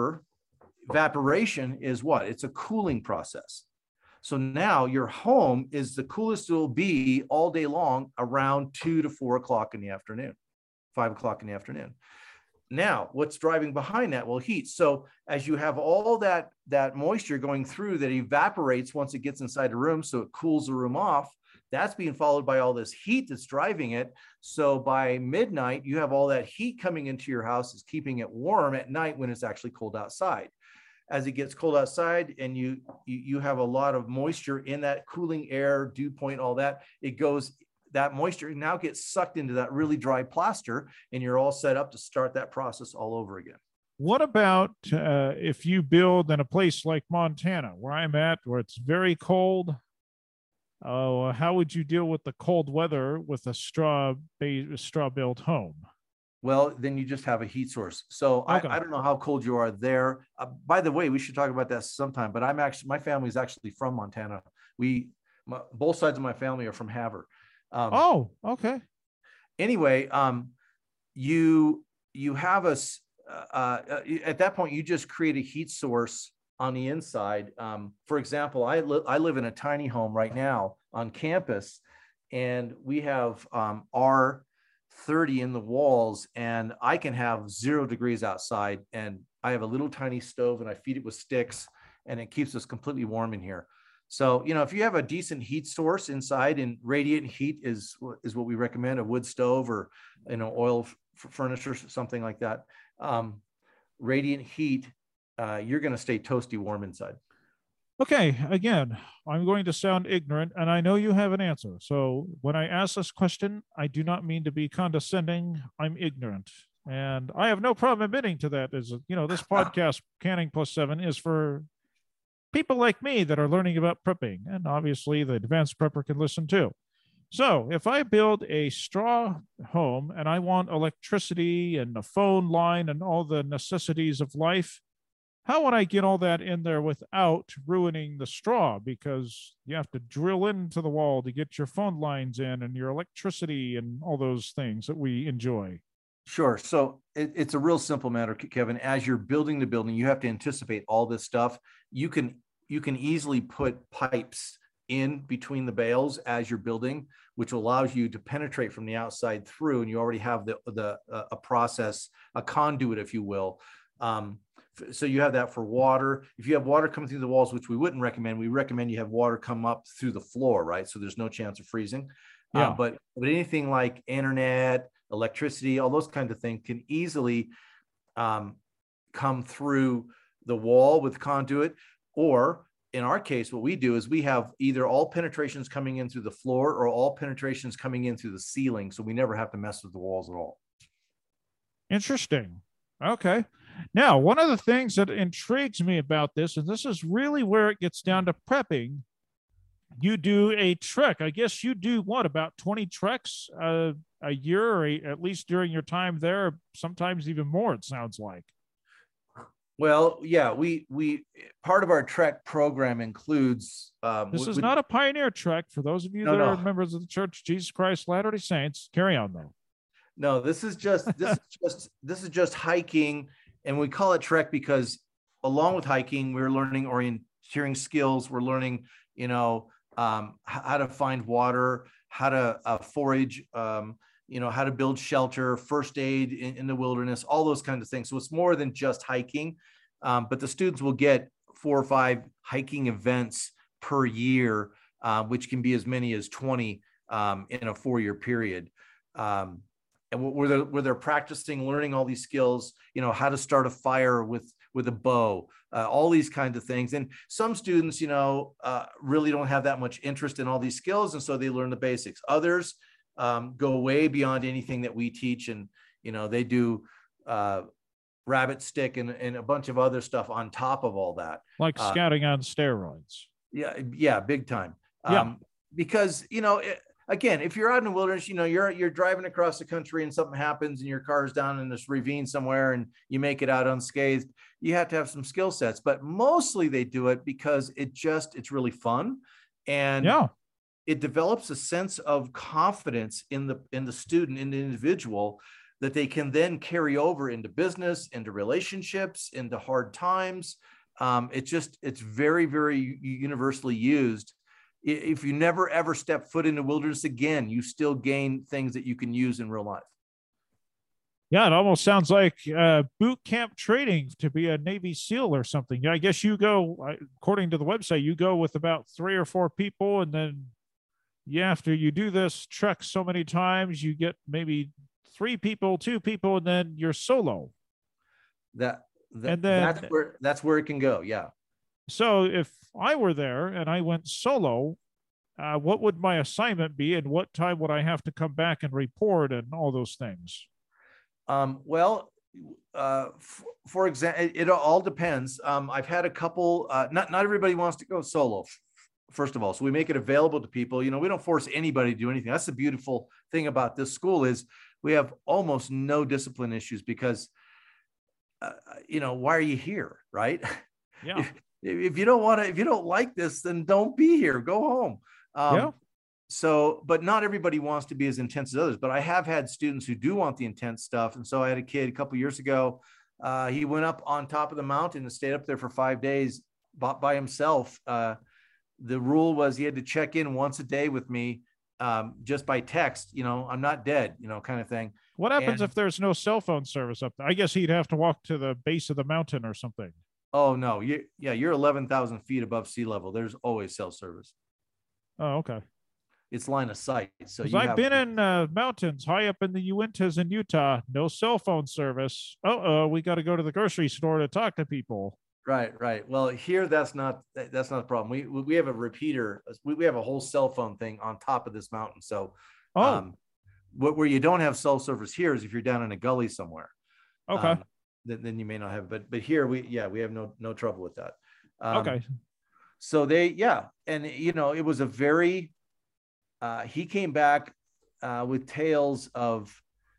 evaporation is what? It's a cooling process. So now your home is the coolest it will be all day long around 2 to 4 o'clock in the afternoon, 5 o'clock in the afternoon. Now, what's driving behind that? Well, heat. So as you have all that moisture going through that evaporates once it gets inside the room, so it cools the room off, that's being followed by all this heat that's driving it. So by midnight, you have all that heat coming into your house, is keeping it warm at night when it's actually cold outside. As it gets cold outside and you have a lot of moisture in that cooling air, dew point, all that, that moisture now gets sucked into that really dry plaster, and you're all set up to start that process all over again. What about if you build in a place like Montana, where I'm at, where it's very cold? How would you deal with the cold weather with a straw-built home? Well, then you just have a heat source. So okay. I don't know how cold you are there. By the way, we should talk about that sometime, but my family is actually from Montana. Both sides of my family are from Havre. Okay. Anyway, you have at that point, you just create a heat source on the inside. For example, I live in a tiny home right now on campus, and we have R30 in the walls, and I can have 0 degrees outside, and I have a little tiny stove, and I feed it with sticks, and it keeps us completely warm in here. So, if you have a decent heat source inside, and radiant heat is what we recommend, a wood stove or, oil furnace or something like that. Radiant heat, you're going to stay toasty warm inside. Okay. Again, I'm going to sound ignorant, and I know you have an answer. So when I ask this question, I do not mean to be condescending. I'm ignorant. And I have no problem admitting to that. Is, this podcast, Canning Plus 7, is for people like me that are learning about prepping. And obviously, the advanced prepper can listen too. So if I build a straw home and I want electricity and a phone line and all the necessities of life, how would I get all that in there without ruining the straw? Because you have to drill into the wall to get your phone lines in and your electricity and all those things that we enjoy. Sure. So it's a real simple matter, Kevin. As you're building the building, you have to anticipate all this stuff. You can easily put pipes in between the bales as you're building, which allows you to penetrate from the outside through, and you already have a process, a conduit, if you will. So you have that for water. If you have water coming through the walls, which we wouldn't recommend, we recommend you have water come up through the floor, right? So there's no chance of freezing. Yeah. But anything like internet, electricity, all those kinds of things can easily come through the wall with conduit. Or in our case, what we do is we have either all penetrations coming in through the floor or all penetrations coming in through the ceiling. So we never have to mess with the walls at all. Interesting. Okay. Now, one of the things that intrigues me about this, and this is really where it gets down to prepping, you do a trek. I guess you do what, about 20 treks a year, or at least during your time there, sometimes even more, it sounds like. Well, yeah, we part of our trek program includes. This is not a pioneer trek for those of you that are members of the Church of Jesus Christ Latter-day Saints. Carry on, though. No, this is just hiking, and we call it trek because along with hiking, we're learning orienteering skills. We're learning, how to find water, how to forage, how to build shelter, first aid in the wilderness, all those kinds of things. So it's more than just hiking, but the students will get 4 or 5 hiking events per year, which can be as many as 20 in a 4-year period. And where they're practicing, learning all these skills, how to start a fire with a bow, all these kinds of things. And some students, really don't have that much interest in all these skills, and so they learn the basics. Others go way beyond anything that we teach, and they do rabbit stick and a bunch of other stuff on top of all that, like scouting on steroids. Yeah, big time. Yeah. Because again, if you're out in the wilderness, you're driving across the country and something happens and your car's down in this ravine somewhere and you make it out unscathed, you have to have some skill sets. But mostly they do it because it's really fun, and it develops a sense of confidence in the student, in the individual, that they can then carry over into business, into relationships, into hard times. It's very, very universally used. If you never ever step foot in the wilderness again, you still gain things that you can use in real life. Yeah, it almost sounds like boot camp training to be a Navy SEAL or something. I guess you go, according to the website, you go with about 3 or 4 people, and then after you do this trek so many times, you get maybe 3 people, 2 people, and then you're solo. That's where it can go. Yeah. So if I were there and I went solo, what would my assignment be, and what time would I have to come back and report and all those things? For example, it all depends. I've had a couple, not everybody wants to go solo, first of all. So we make it available to people. We don't force anybody to do anything. That's the beautiful thing about this school is we have almost no discipline issues because, why are you here? Right? Yeah. If you don't like this, then don't be here. Go home. So, but not everybody wants to be as intense as others. But I have had students who do want the intense stuff. And so I had a kid a couple of years ago. He went up on top of the mountain and stayed up there for 5 days by himself. The rule was he had to check in once a day with me, just by text. I'm not dead, kind of thing. What happens if there's no cell phone service up there? I guess he'd have to walk to the base of the mountain or something. Oh, no. You're 11,000 feet above sea level. There's always cell service. Oh, okay. It's line of sight. So I've been in mountains high up in the Uintas in Utah. No cell phone service. We got to go to the grocery store to talk to people. Right. Well, here that's not a problem. We have a repeater. We have a whole cell phone thing on top of this mountain. So, where you don't have cell service here is if you're down in a gully somewhere. Okay. Then you may not have, but here we have no trouble with that. Okay. So and it was a very, he came back with tales of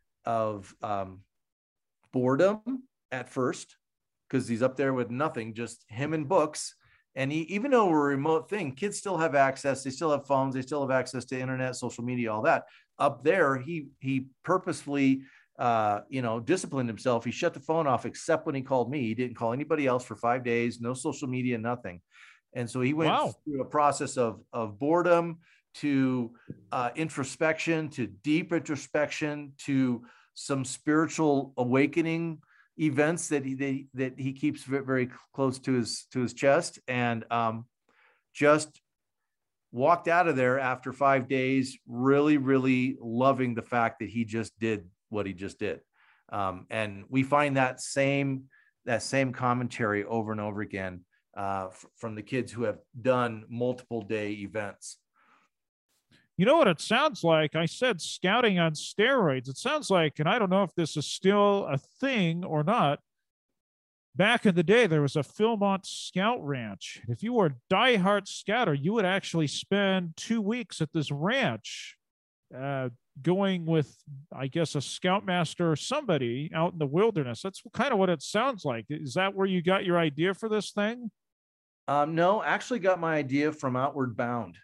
boredom at first, because he's up there with nothing, just him and books. And even though we're a remote thing, kids still have access. They still have phones. They still have access to internet, social media, all that. Up there, he purposefully, disciplined himself. He shut the phone off except when he called me. He didn't call anybody else for 5 days. No social media, nothing. And so he went through a process of boredom to introspection, to deep introspection, to some spiritual awakening events that he keeps very close to his chest, and just walked out of there after 5 days, really, really loving the fact that he just did what he just did. And we find that same commentary over and over again from the kids who have done multiple day events. You know what it sounds like? I said scouting on steroids. It sounds like, and I don't know if this is still a thing or not, back in the day, there was a Philmont Scout Ranch. If you were a diehard scouter, you would actually spend 2 weeks at this ranch, going with, I guess, a scoutmaster or somebody out in the wilderness. That's kind of what it sounds like. Is that where you got your idea for this thing? No, actually got my idea from Outward Bound.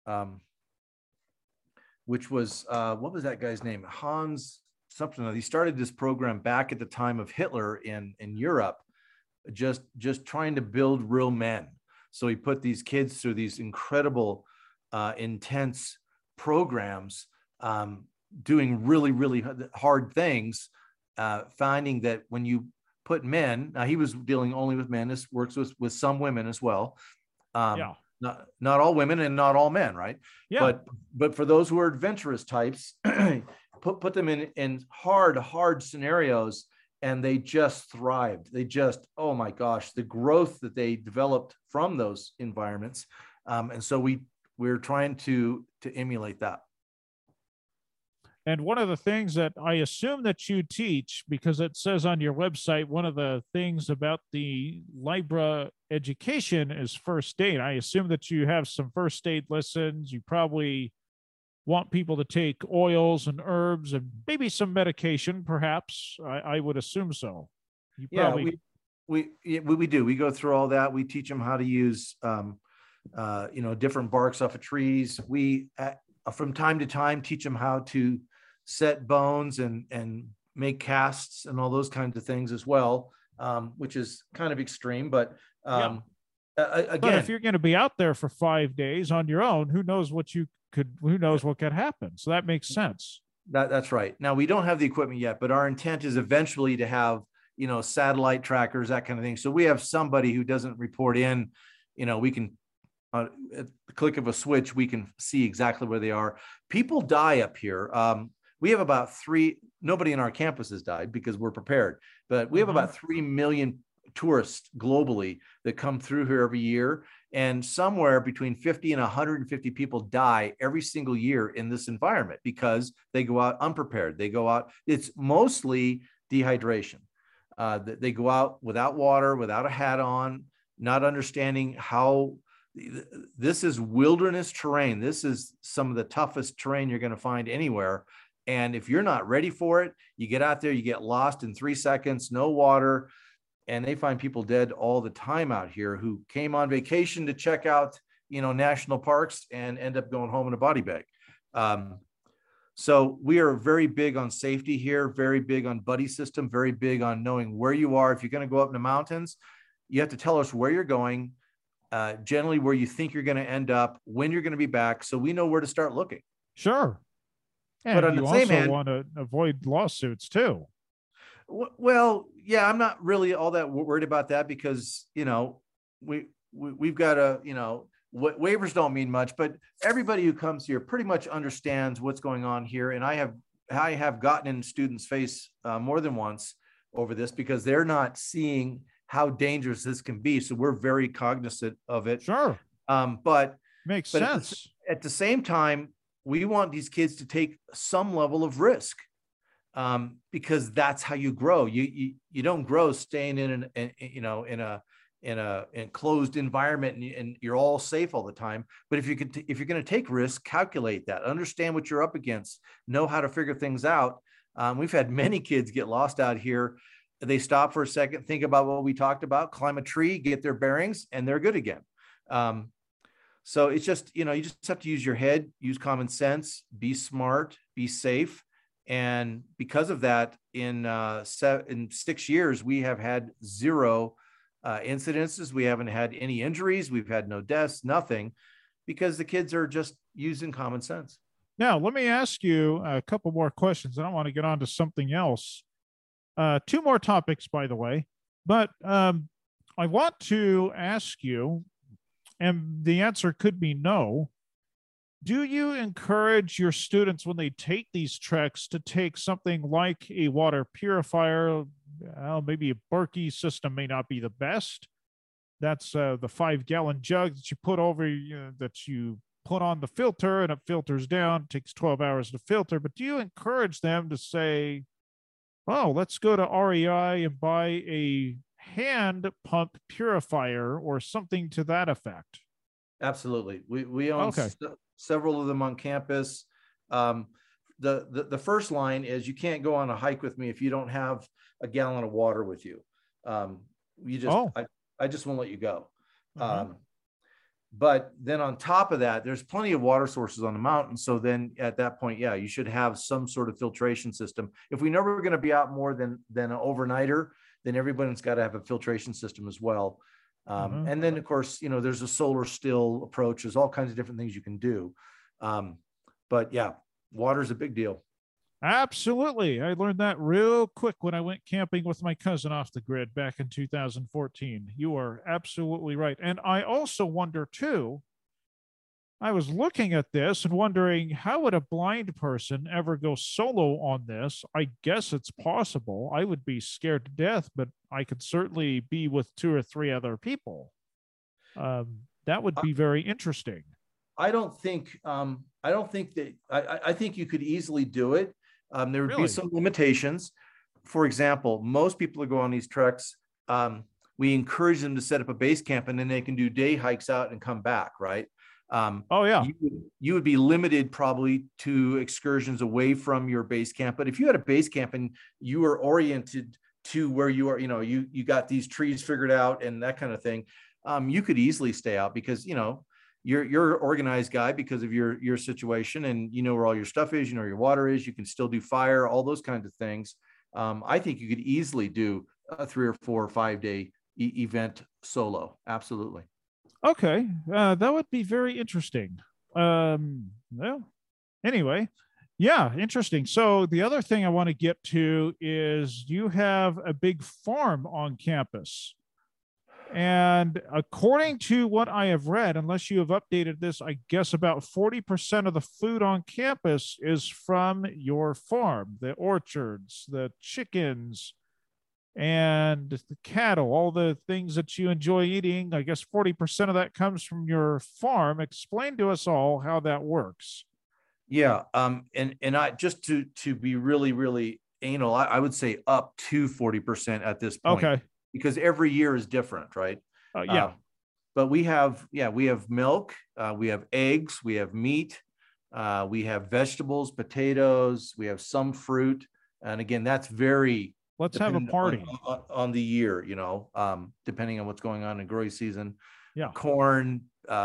Which was, what was that guy's name? Hans something. He started this program back at the time of Hitler in Europe, just trying to build real men. So he put these kids through these incredible, intense programs, doing really, really hard things, finding that when you put men, now he was dealing only with men, this works with some women as well. Not all women and not all men, right? Yeah. But for those who are adventurous types, put them in hard scenarios, and they just thrived. They just, oh my gosh, the growth that they developed from those environments. And so we're trying to emulate that. And one of the things that I assume that you teach, because it says on your website, one of the things about the Libra education is first aid. I assume that you have some first aid lessons. You probably want people to take oils and herbs and maybe some medication, perhaps. I would assume so. You probably... we do. We go through all that. We teach them how to use, different barks off of trees. We, from time to time, teach them how to set bones and make casts and all those kinds of things as well, which is kind of extreme. But again, but if you're going to be out there for 5 days on your own, who knows what could happen? So that makes sense. That's right. Now, we don't have the equipment yet, but our intent is eventually to have, satellite trackers, that kind of thing. So we have somebody who doesn't report in, we can, at the click of a switch, we can see exactly where they are. People die up here. We have about nobody in our campus has died because we're prepared, but we have about 3 million tourists globally that come through here every year. And somewhere between 50 and 150 people die every single year in this environment because they go out unprepared. They go out, it's mostly dehydration. They go out without water, without a hat on, not understanding how this is wilderness terrain. This is some of the toughest terrain you're going to find anywhere. And if you're not ready for it, you get out there, you get lost in 3 seconds, no water. And they find people dead all the time out here who came on vacation to check out, national parks and end up going home in a body bag. So we are very big on safety here, very big on buddy system, very big on knowing where you are. If you're going to go up in the mountains, you have to tell us where you're going, generally where you think you're going to end up, when you're going to be back, so we know where to start looking. Sure. And but on the same hand, want to avoid lawsuits too. Well, yeah, I'm not really all that worried about that because, we've got waivers don't mean much, but everybody who comes here pretty much understands what's going on here. And I have gotten in students' face more than once over this because they're not seeing how dangerous this can be. So we're very cognizant of it. Sure. But makes sense. At the same time, we want these kids to take some level of risk, because that's how you grow. You don't grow staying in in a enclosed environment and you're all safe all the time. But if you're going to take risks, calculate that, understand what you're up against, know how to figure things out. We've had many kids get lost out here. They stop for a second, think about what we talked about, climb a tree, get their bearings, and they're good again. So it's just, you just have to use your head, use common sense, be smart, be safe. And because of that, in 6 years, we have had 0 incidences. We haven't had any injuries. We've had no deaths, nothing, because the kids are just using common sense. Now, let me ask you a couple more questions. I don't want to get on to something else. 2 more topics, by the way, but I want to ask you, and the answer could be no. Do you encourage your students when they take these treks to take something like a water purifier? Maybe a Berkey system may not be the best. That's the 5-gallon jug that you put over, that you put on the filter and it filters down. It takes 12 hours to filter. But do you encourage them to say, oh, let's go to REI and buy a hand pump purifier or something to that effect? Absolutely. We own several of them on campus. The first line is, you can't go on a hike with me if you don't have a gallon of water with you. I just won't let you go. But then on top of that, there's plenty of water sources on the mountain. So then at that point, you should have some sort of filtration system. If we know we're going to be out more than an overnighter, then everybody's got to have a filtration system as well. And then, of course, there's a solar still approach. There's all kinds of different things you can do. But yeah, water is a big deal. Absolutely. I learned that real quick when I went camping with my cousin off the grid back in 2014. You are absolutely right. And I also wonder too, I was looking at this and wondering, how would a blind person ever go solo on this? I guess it's possible. I would be scared to death, but I could certainly be with 2 or 3 other people. That would be very interesting. I think you could easily do it. There would be some limitations. For example, most people who go on these treks, we encourage them to set up a base camp, and then they can do day hikes out and come back, right? You would be limited probably to excursions away from your base camp. But if you had a base camp and you were oriented to where you are, you got these trees figured out and that kind of thing, you could easily stay out because, you're an organized guy because of your situation, and you know where all your stuff is, your water is, you can still do fire, all those kinds of things. I think you could easily do a 3 or 4 or 5 day event solo. Absolutely. Okay. That would be very interesting. Well, anyway, yeah, interesting. So the other thing I want to get to is you have a big farm on campus. And according to what I have read, unless you have updated this, I guess about 40% of the food on campus is from your farm, the orchards, the chickens, and the cattle, all the things that you enjoy eating. I guess 40% of that comes from your farm. Explain to us all how that works. Yeah. And I just to be really, really anal, I would say up to 40% at this point. Okay. Because every year is different, right? But we have milk, we have eggs, we have meat, we have vegetables, potatoes, we have some fruit. And again, that's very Let's have a party on the year, depending on what's going on in growing season. Yeah. Corn,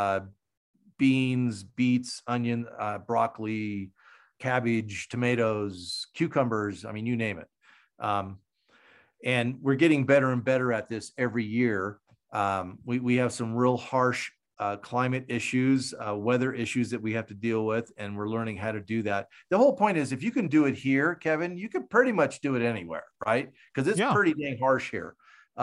beans, beets, onion, broccoli, cabbage, tomatoes, cucumbers. I mean, you name it. And we're getting better and better at this every year. We have some real harsh climate issues, weather issues that we have to deal with, and we're learning how to do that. The whole point is, if you can do it here, Kevin, you can pretty much do it anywhere, right? Because it's pretty dang harsh here.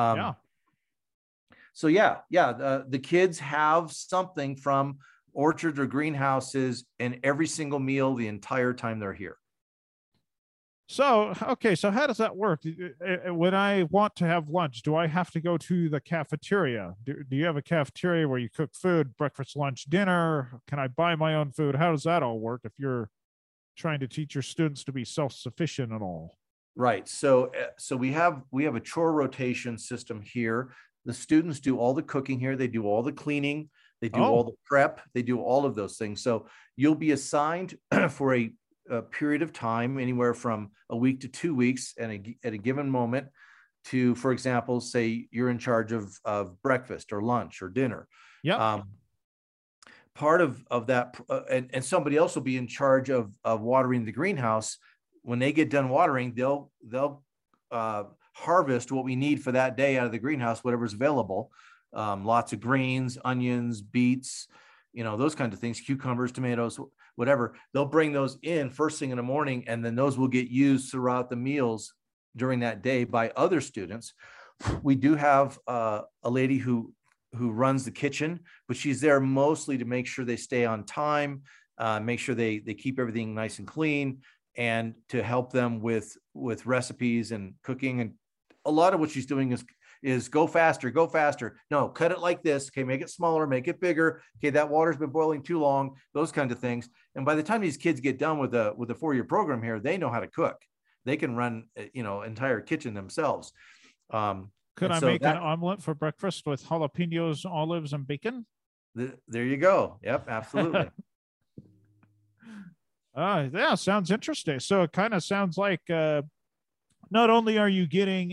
So the kids have something from orchards or greenhouses in every single meal the entire time they're here. So, okay, so how does that work? When I want to have lunch, do I have to go to the cafeteria? Do you have a cafeteria where you cook food, breakfast, lunch, dinner? Can I buy my own food? How does that all work if you're trying to teach your students to be self-sufficient and all? Right. So we have a chore rotation system here. The students do all the cooking here. They do all the cleaning. They do all Oh, the prep. They do all of those things. So you'll be assigned for a period of time, anywhere from a week to 2 weeks, and at a given moment, to, for example, say you're in charge of breakfast or lunch or dinner. yep. Um, Part of that, and somebody else will be in charge of watering the greenhouse. When they get done watering, they'll harvest what we need for that day out of the greenhouse, whatever's available. Lots of greens, onions, beets, those kinds of things, cucumbers, tomatoes, whatever. They'll bring those in first thing in the morning, and then those will get used throughout the meals during that day by other students. We do have a lady who runs the kitchen, but she's there mostly to make sure they stay on time, make sure they keep everything nice and clean, and to help them with recipes and cooking. And a lot of what she's doing is go faster, go faster. No, cut it like this. Okay, make it smaller, make it bigger. Okay, that water's been boiling too long. Those kinds of things. And by the time these kids get done with a 4-year program here, they know how to cook. They can run entire kitchen themselves. Could And I so make an omelet for breakfast with jalapenos, olives, and bacon? there you go. Yep, absolutely. Yeah, sounds interesting. So it kind of sounds like not only are you getting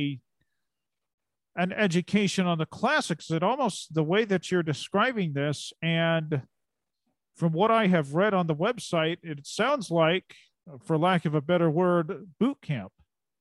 an education on the classics, it almost the way that you're describing this, and from what I have read on the website, it sounds like, for lack of a better word, boot camp.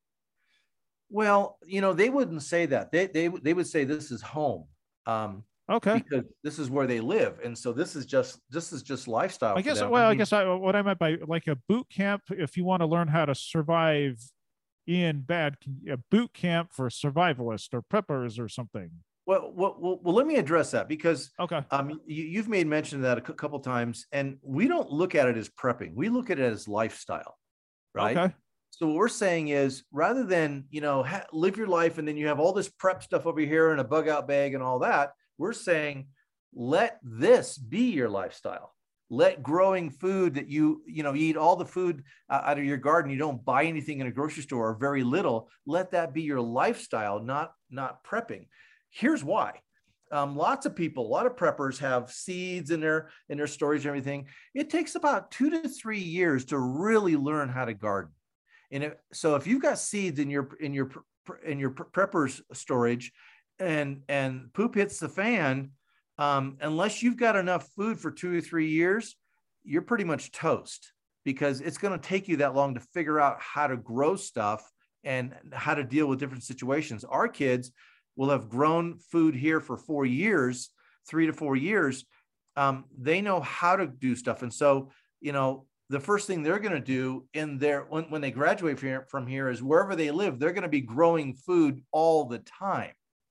Well, they wouldn't say that. They would say this is home, Okay. because this is where they live, and so this is just lifestyle I for guess, them. well, I guess what I meant by like a boot camp, if you want to learn how to survive in a boot camp for survivalists or preppers or something. Well, let me address that, because Okay. you've made mention of that a couple times, and we don't look at it as prepping. We look at it as lifestyle, right? Okay. So what we're saying is, rather than live your life and then you have all this prep stuff over here and a bug out bag and all that, we're saying let this be your lifestyle. Let growing food that you eat all the food out of your garden. You don't buy anything in a grocery store, or very little. Let that be your lifestyle, not prepping. Here's why. Lots of people, a lot of preppers have seeds in their storage and everything. It takes about 2 to 3 years to really learn how to garden. So if you've got seeds in your prepper's storage, and poop hits the fan, unless you've got enough food for 2 or 3 years, you're pretty much toast, because it's going to take you that long to figure out how to grow stuff and how to deal with different situations. Our kids will have grown food here for 4 years, 3 to 4 years. They know how to do stuff. And so, the first thing they're going to do when they graduate from here is, wherever they live, they're going to be growing food all the time.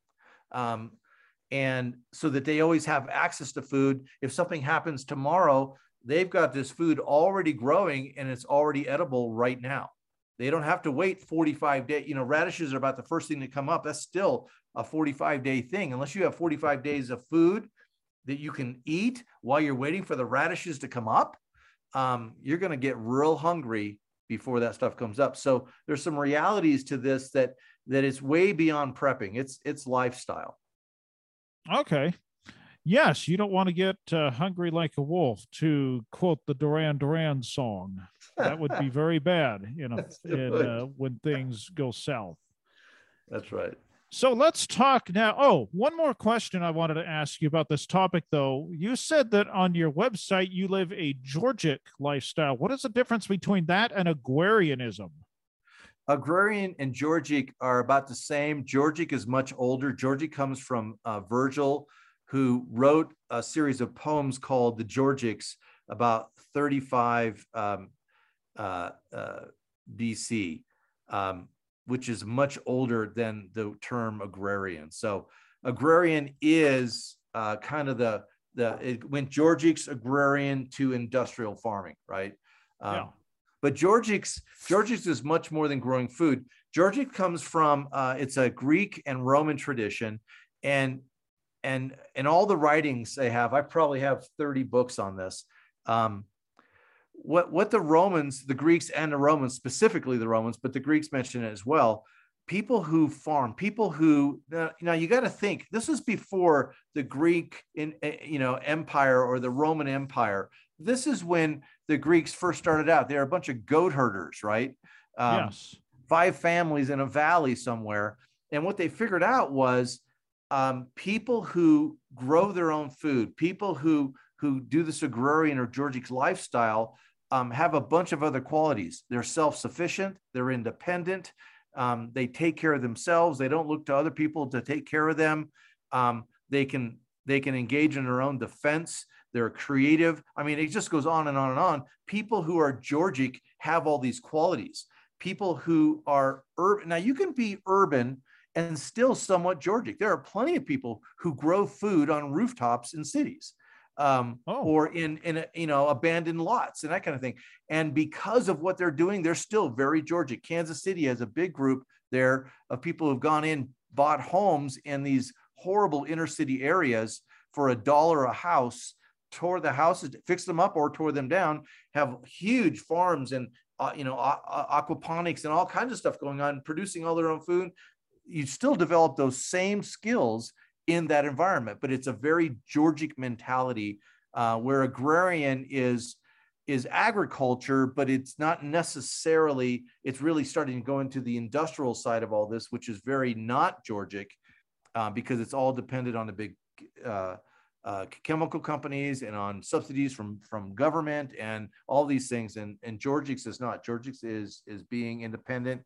And so that they always have access to food. If something happens tomorrow, they've got this food already growing and it's already edible right now. They don't have to wait 45 days. Radishes are about the first thing to come up. That's still a 45-day thing. Unless you have 45 days of food that you can eat while you're waiting for the radishes to come up, you're going to get real hungry before that stuff comes up. So there's some realities to this that is way beyond prepping. It's lifestyle. Okay. Yes, you don't want to get hungry like a wolf, to quote the Duran Duran song. That would be very bad, when things go south. That's right. So let's talk now. Oh, one more question I wanted to ask you about this topic, though. You said that on your website you live a Georgic lifestyle. What is the difference between that and agrarianism? Agrarian and Georgic are about the same. Georgic is much older. Georgic comes from Virgil, who wrote a series of poems called the Georgics about 35 BC, which is much older than the term agrarian. So agrarian is kind of it went Georgics, agrarian to industrial farming, right? Yeah. But Georgics is much more than growing food. Georgic comes from it's a Greek and Roman tradition, and all the writings they have, I probably have 30 books on this. What the Romans, the Greeks and the Romans, specifically the Romans, but the Greeks mention it as well. People who farm, people who, now you got to think, this is before the Greek empire or the Roman Empire. This is when the Greeks first started out. They're a bunch of goat herders, right? Yes. 5 families in a valley somewhere. And what they figured out was people who grow their own food, people who do this agrarian or Georgic lifestyle have a bunch of other qualities. They're self-sufficient, they're independent, they take care of themselves, they don't look to other people to take care of them. They can engage in their own defense, they're creative. I mean, it just goes on and on and on. People who are Georgic have all these qualities. People who are urban, now you can be urban and still somewhat Georgic. There are plenty of people who grow food on rooftops in cities. Or in abandoned lots and that kind of thing. And because of what they're doing, they're still very Georgic. Kansas City has a big group there of people who've gone in, bought homes in these horrible inner city areas for $1 a house, tore the houses, fixed them up or tore them down, have huge farms and aquaponics and all kinds of stuff going on, producing all their own food. You still develop those same skills in that environment, but it's a very Georgic mentality where agrarian is agriculture, but it's not necessarily, it's really starting to go into the industrial side of all this, which is very not Georgic because it's all dependent on the big chemical companies and on subsidies from government and all these things. And Georgics is not. Georgics is being independent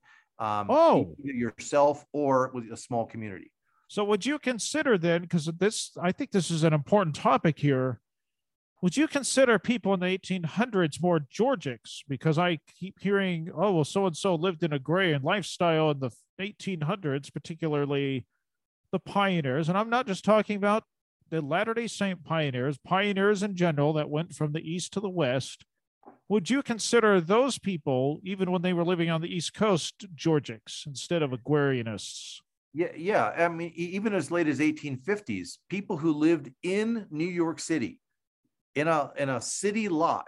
yourself or with a small community. So would you consider then, because I think this is an important topic here, would you consider people in the 1800s more Georgics? Because I keep hearing, oh, well, so-and-so lived in an agrarian lifestyle in the 1800s, particularly the pioneers. And I'm not just talking about the Latter-day Saint pioneers in general that went from the East to the West. Would you consider those people, even when they were living on the East Coast, Georgics instead of agrarianists? Yeah. I mean, even as late as 1850s, people who lived in New York City, in a city lot,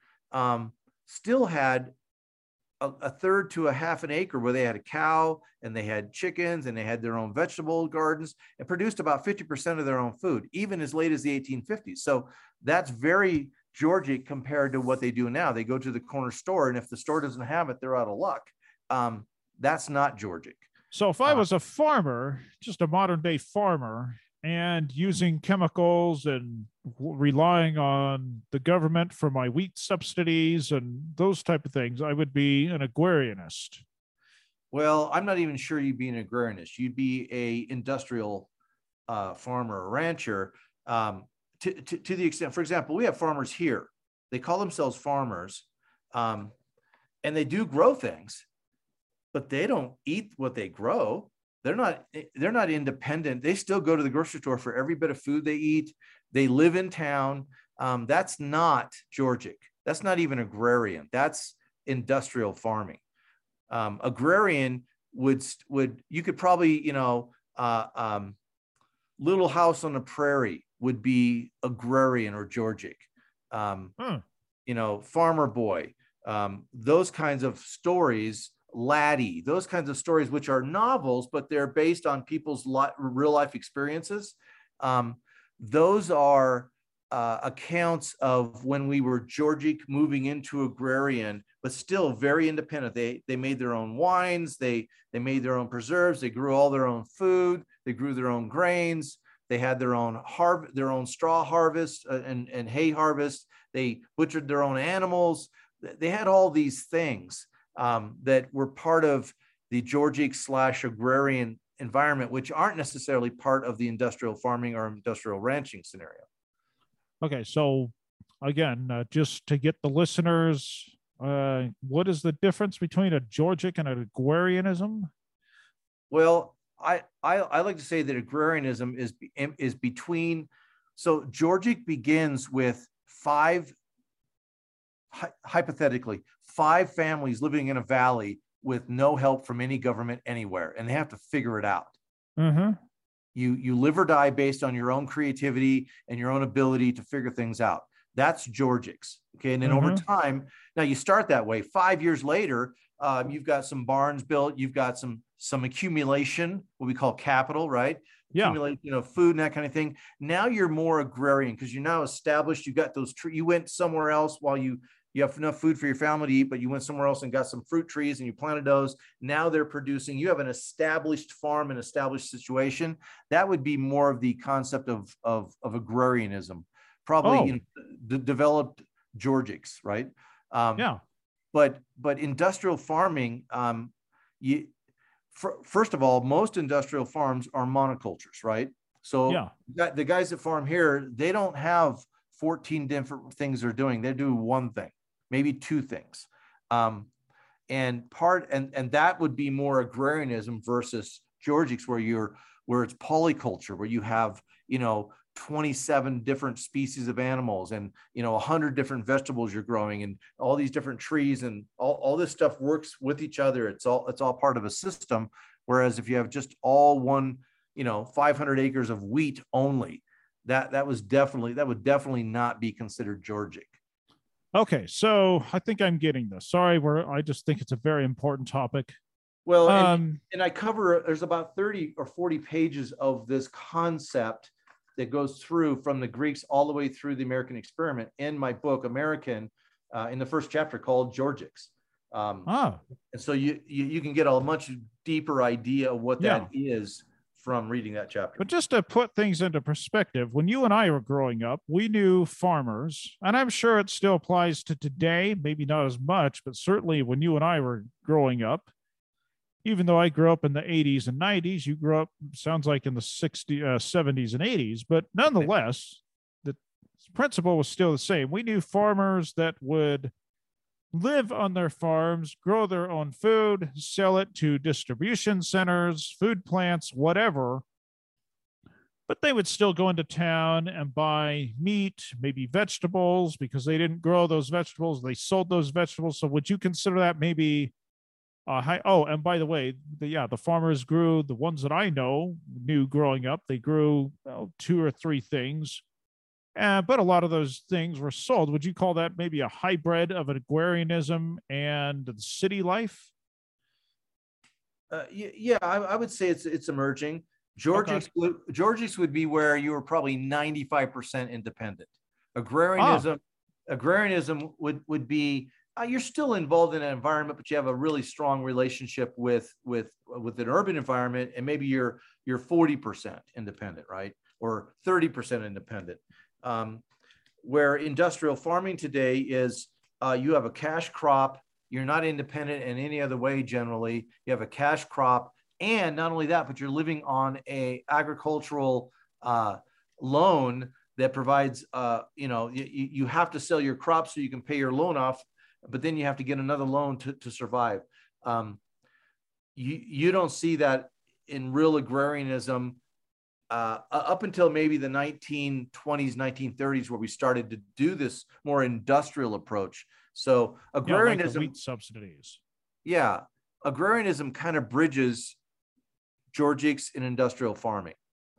still had a third to a half an acre where they had a cow and they had chickens and they had their own vegetable gardens and produced about 50% of their own food, even as late as the 1850s. So that's very Georgic compared to what they do now. They go to the corner store, and if the store doesn't have it, they're out of luck. That's not Georgic. So if I was a farmer, just a modern day farmer, and using chemicals and relying on the government for my wheat subsidies and those type of things, I would be an agrarianist. Well, I'm not even sure you'd be an agrarianist. You'd be a industrial farmer or rancher to the extent, for example, we have farmers here. They call themselves farmers and they do grow things, but they don't eat what they grow. They're not independent. They still go to the grocery store for every bit of food they eat. They live in town. That's not Georgic. That's not even agrarian. That's industrial farming. Agrarian would you could probably, Little House on the Prairie would be agrarian or Georgic. Farmer Boy, those kinds of stories. Laddie, those kinds of stories, which are novels, but they're based on people's real life experiences. Those are accounts of when we were Georgic moving into agrarian, but still very independent. They made their own wines, they made their own preserves, they grew all their own food, they grew their own grains, they had their own straw harvest and hay harvest, they butchered their own animals. They had all these things that were part of the Georgic / agrarian environment, which aren't necessarily part of the industrial farming or industrial ranching scenario. Okay, so again, just to get the listeners, what is the difference between a Georgic and an agrarianism? Well, I like to say that agrarianism is between. So Georgic begins with five hypothetically, 5 families living in a valley with no help from any government anywhere, and they have to figure it out. Mm-hmm. You live or die based on your own creativity and your own ability to figure things out. That's Georgics. Okay. And then over time, now you start that way. 5 years later, you've got some barns built. You've got some accumulation, what we call capital, right? Yeah. Accumulate, food and that kind of thing. Now you're more agrarian because you're now established. You got those trees. You went somewhere else while you have enough food for your family to eat, but you went somewhere else and got some fruit trees and you planted those. Now they're producing. You have an established farm, an established situation. That would be more of the concept of agrarianism, probably developed Georgics, right? Yeah. But industrial farming, first of all, most industrial farms are monocultures, right? So the guys that farm here, they don't have 14 different things they're doing. They do one thing, maybe 2 things. And that would be more agrarianism versus Georgics, where it's polyculture, where you have, 27 different species of animals and 100 different vegetables you're growing and all these different trees, and all this stuff works with each other. It's all part of a system. Whereas if you have just all one 500 acres of wheat only, that would definitely not be considered Georgic. Okay, so I think I'm getting this. Sorry, I just think it's a very important topic. Well, and I cover, there's about 30 or 40 pages of this concept that goes through from the Greeks all the way through the American experiment in my book, American, in the first chapter called Georgics. And so you can get a much deeper idea of what that is from reading that chapter. But just to put things into perspective, when you and I were growing up, we knew farmers, and I'm sure it still applies to today, maybe not as much, but certainly when you and I were growing up, even though I grew up in the 80s and 90s, you grew up, sounds like in the 70s and 80s, but nonetheless, the principle was still the same. We knew farmers that would live on their farms, grow their own food, sell it to distribution centers, food plants, whatever. But they would still go into town and buy meat, maybe vegetables, because they didn't grow those vegetables. They sold those vegetables. So would you consider that maybe and by the way, the farmers grew, the ones that I knew growing up, they grew 2 or 3 things. But a lot of those things were sold. Would you call that maybe a hybrid of agrarianism and the city life? I would say it's emerging. Georgics would be where you were probably 95% independent. Agrarianism would be you're still involved in an environment, but you have a really strong relationship with an urban environment, and maybe you're 40% independent, right, or 30% independent. Where industrial farming today is you have a cash crop. You're not independent in any other way. Generally, you have a cash crop, and not only that, but you're living on a agricultural loan that provides. You have to sell your crops so you can pay your loan off, but then you have to get another loan to survive. You don't see that in real agrarianism. Up until maybe the 1920s, 1930s, where we started to do this more industrial approach. So agrarianism, like the wheat subsidies. Yeah, agrarianism kind of bridges Georgics and industrial farming.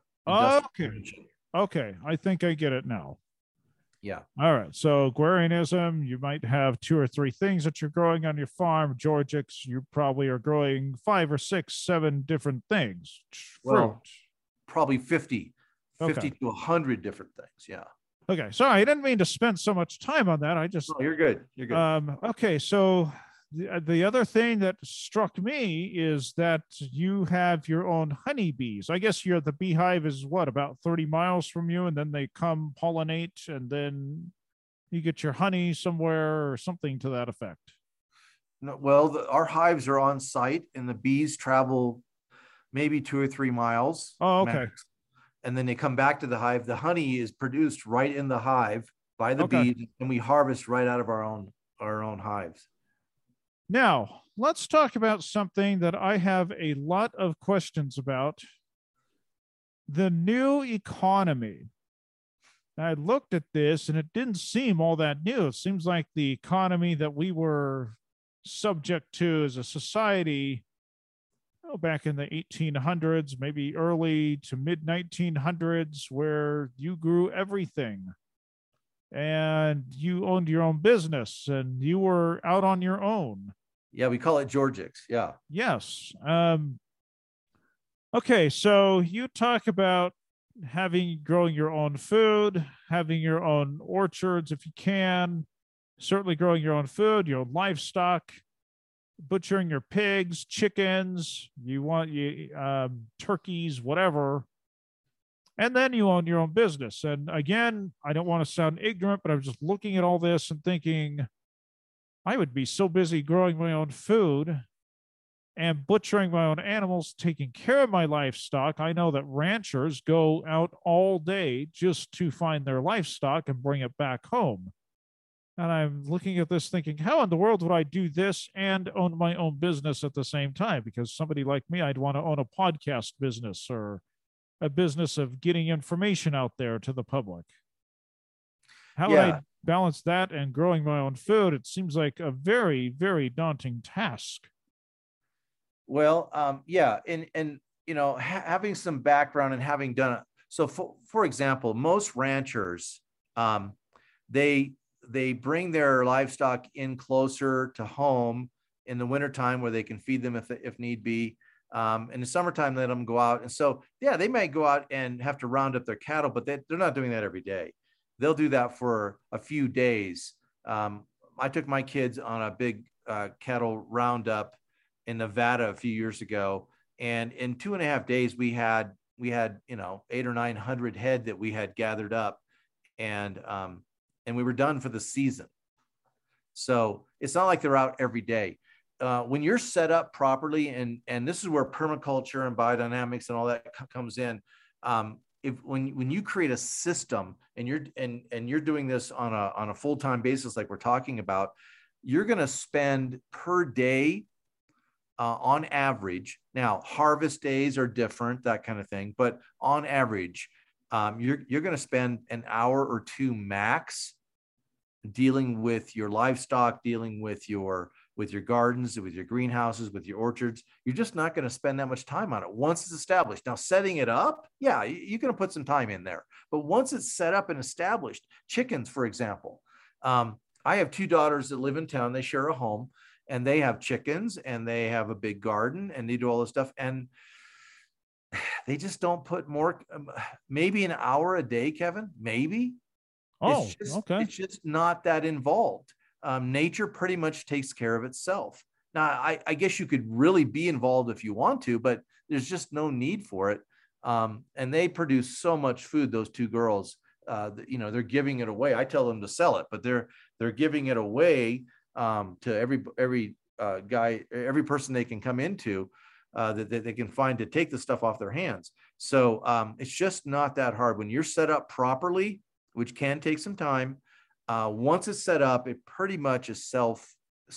Okay, I think I get it now. Yeah. All right. So agrarianism, you might have 2 or 3 things that you're growing on your farm. Georgics, you probably are growing 5 or 6, 7 different things. Well, probably 50 to 100 different things. Yeah. Okay. Sorry, I didn't mean to spend so much time on that. You're good. You're good. Okay. So the other thing that struck me is that you have your own honeybees. I guess the beehive is about 30 miles from you, and then they come pollinate, and then you get your honey somewhere or something to that effect. No, well, our hives are on site, and the bees travel maybe 2 or 3 miles. Oh, okay. Max. And then they come back to the hive. The honey is produced right in the hive by the bees, and we harvest right out of our own hives. Now, let's talk about something that I have a lot of questions about. The new economy. I looked at this and it didn't seem all that new. It seems like the economy that we were subject to as a society, back in the 1800s, maybe early to mid 1900s, where you grew everything and you owned your own business and you were out on your own. Yeah, we call it Georgix. Yeah. Yes. Okay, so you talk about growing your own food, having your own orchards if you can, certainly growing your own food, your own livestock, butchering your pigs, chickens, turkeys, whatever. And then you own your own business. And again, I don't want to sound ignorant, but I'm just looking at all this and thinking, I would be so busy growing my own food and butchering my own animals, taking care of my livestock. I know that ranchers go out all day just to find their livestock and bring it back home. And I'm looking at this thinking, how in the world would I do this and own my own business at the same time? Because somebody like me, I'd want to own a podcast business or a business of getting information out there to the public. How would I balance that and growing my own food? It seems like a very, very daunting task. Well, yeah, and having some background and having done it. So, for example, most ranchers, they bring their livestock in closer to home in the wintertime where they can feed them if need be. In the summertime, let them go out. And so, yeah, they might go out and have to round up their cattle, but they're not doing that every day. They'll do that for a few days. I took my kids on a big cattle roundup in Nevada a few years ago. And in 2.5 days, we had 800 or 900 head that we had gathered up, and we were done for the season. So it's not like they're out every day. When you're set up properly, and this is where permaculture and biodynamics and all that comes in. When you create a system and you're doing this on a full-time basis, like we're talking about, you're going to spend per day, on average. Now, harvest days are different, that kind of thing, but on average, you're going to spend an hour or two max dealing with your livestock, dealing with your gardens, with your greenhouses, with your orchards. You're just not going to spend that much time on it once it's established. Now, setting it up, yeah, you're going to put some time in there. But once it's set up and established, chickens, for example, I have 2 daughters that live in town. They share a home, and they have chickens, and they have a big garden, and they do all this stuff. And they just don't put more, maybe an hour a day, Kevin, maybe. Oh, okay. It's just not that involved. Nature pretty much takes care of itself. Now, I guess you could really be involved if you want to, but there's just no need for it. And they produce so much food, those 2 girls, they're giving it away. I tell them to sell it, but they're giving it away to every guy, every person they can come into, that they can find to take the stuff off their hands. So it's just not that hard when you're set up properly, which can take some time. Once it's set up, it pretty much is self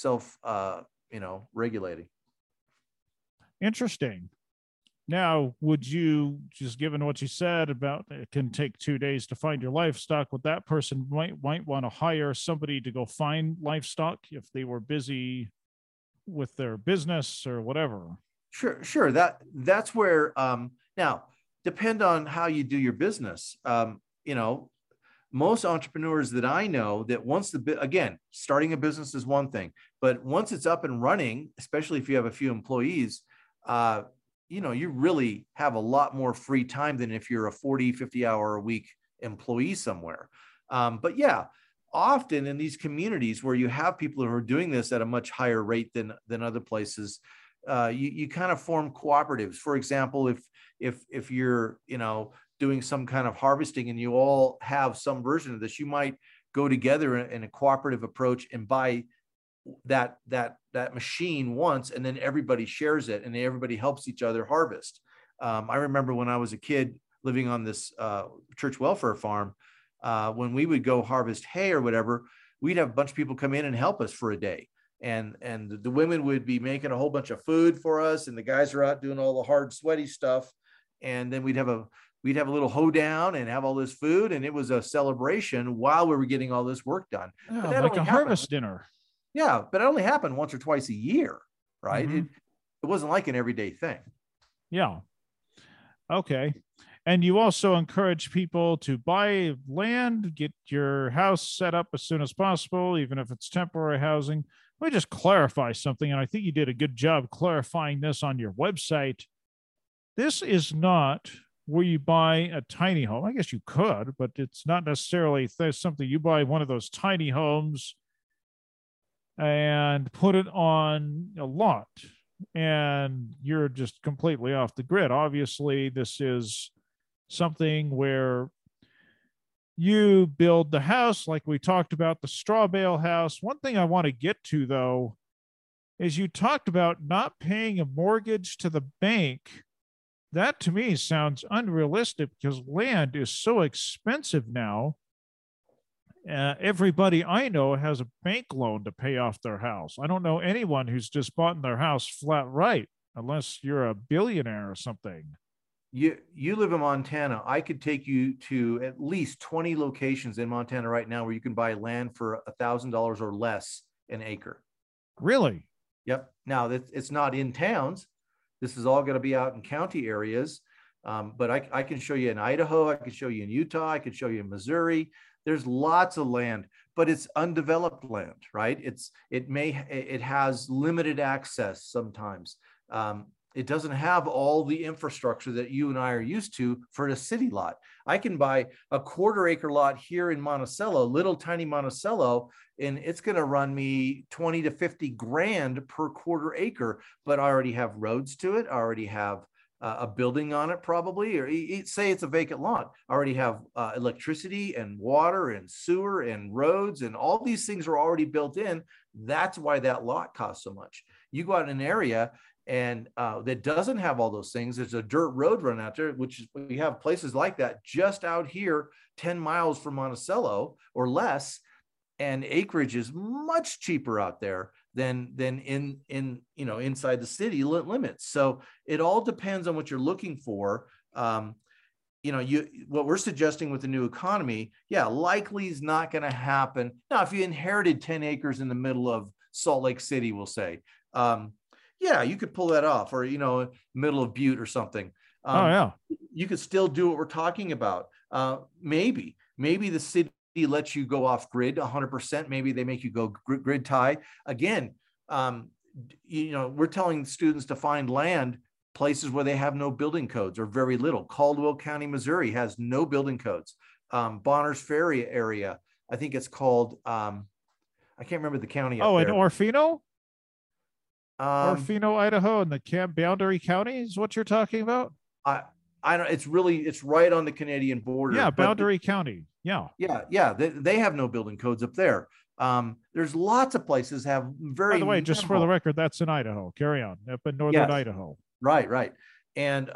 regulating. Interesting. Now, would you, just given what you said about it can take 2 days to find your livestock, would that person might want to hire somebody to go find livestock if they were busy with their business or whatever? Sure. That's where, now, depend on how you do your business. Most entrepreneurs that I know, that once again, starting a business is one thing, but once it's up and running, especially if you have a few employees, you really have a lot more free time than if you're a 40, 50-hour a week employee somewhere. But yeah, often in these communities where you have people who are doing this at a much higher rate than other places, you kind of form cooperatives. For example, if you're, doing some kind of harvesting and you all have some version of this, you might go together in a cooperative approach and buy that machine once, and then everybody shares it and everybody helps each other harvest. I remember when I was a kid living on this church welfare farm, when we would go harvest hay or whatever, we'd have a bunch of people come in and help us for a day. And the women would be making a whole bunch of food for us, and the guys are out doing all the hard, sweaty stuff. And then we'd we'd have a little hoedown and have all this food, and it was a celebration while we were getting all this work done. Yeah, But that like only a happened, harvest dinner. yeah, but it only happened once or twice a year, right? Mhm. It wasn't like an everyday thing. Yeah. Okay. And you also encourage people to buy land, get your house set up as soon as possible, even if it's temporary housing. Let me just clarify something, and I think you did a good job clarifying this on your website. This is not where you buy a tiny home. I guess you could, but it's not necessarily something you buy one of those tiny homes and put it on a lot, and you're just completely off the grid. Obviously, this is something where you build the house like we talked about, the straw bale house. One thing I want to get to, though, is you talked about not paying a mortgage to the bank. That to me sounds unrealistic because land is so expensive now. Everybody I know has a bank loan to pay off their house. I don't know anyone who's just bought their house flat right, unless you're a billionaire or something. You live in Montana. I could take you to at least 20 locations in Montana right now where you can buy land for $1,000 or less an acre. Really? Yep. Now it's not in towns. This is all going to be out in county areas. But I can show you in Idaho. I can show you in Utah. I can show you in Missouri. There's lots of land, but it's undeveloped land, right? It has limited access sometimes. It doesn't have all the infrastructure that you and I are used to for a city lot. I can buy a 1/4 acre lot here in Monticello, little tiny Monticello, and it's going to run me 20 to 50 grand per 1/4 acre, but I already have roads to it. I already have a building on it probably, or say it's a vacant lot. I already have electricity and water and sewer and roads, and all these things are already built in. That's why that lot costs so much. You go out in an area and that doesn't have all those things. There's a dirt road run out there, which is, we have places like that just out here 10 miles from Monticello or less, and acreage is much cheaper out there than in inside the city limits. So it all depends on what you're looking for. What we're suggesting with the new economy, likely is not going to happen. Now, if you inherited 10 acres in the middle of Salt Lake City, we'll say, you could pull that off, or, middle of Butte or something. You could still do what we're talking about. Maybe the city lets you go off grid 100%. Maybe they make you go grid tie. Again, we're telling students to find land places where they have no building codes or very little. Caldwell County, Missouri has no building codes. Bonners Ferry area, I think it's called, I can't remember the county. Oh, in Orfino? Orfino, Idaho, and the Camp Boundary County is what you're talking about? I don't. It's right on the Canadian border. Yeah, Boundary County. Yeah. They have no building codes up there. There's lots of places have very. By the way, just for the record, that's in Idaho. Carry on, up in northern Idaho. Right. And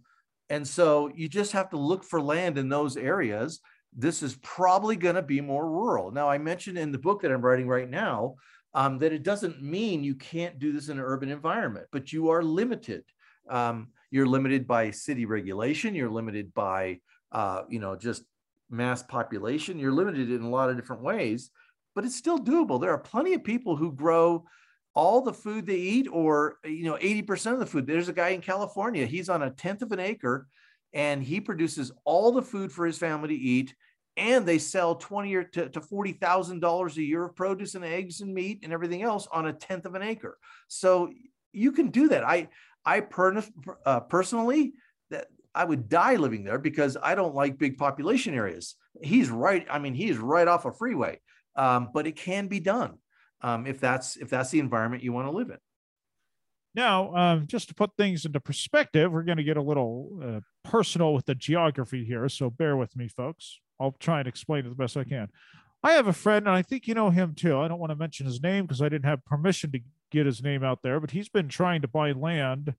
so you just have to look for land in those areas. This is probably going to be more rural. Now, I mentioned in the book that I'm writing right now that it doesn't mean you can't do this in an urban environment, but you are limited. You're limited by city regulation. You're limited by, just mass population. You're limited in a lot of different ways, but it's still doable. There are plenty of people who grow all the food they eat, or, 80% of the food. There's a guy in California. He's on 1/10 of an acre, and he produces all the food for his family to eat. And they sell $20,000 to $40,000 a year of produce and eggs and meat and everything else on 1/10 of an acre. So you can do that. I personally, that I would die living there because I don't like big population areas. He's right. I mean, he is right off a freeway, but it can be done if that's the environment you want to live in. Now, just to put things into perspective, we're going to get a little personal with the geography here, so bear with me, folks. I'll try and explain it the best I can. I have a friend, and I think you know him too. I don't want to mention his name because I didn't have permission to get his name out there, but he's been trying to buy land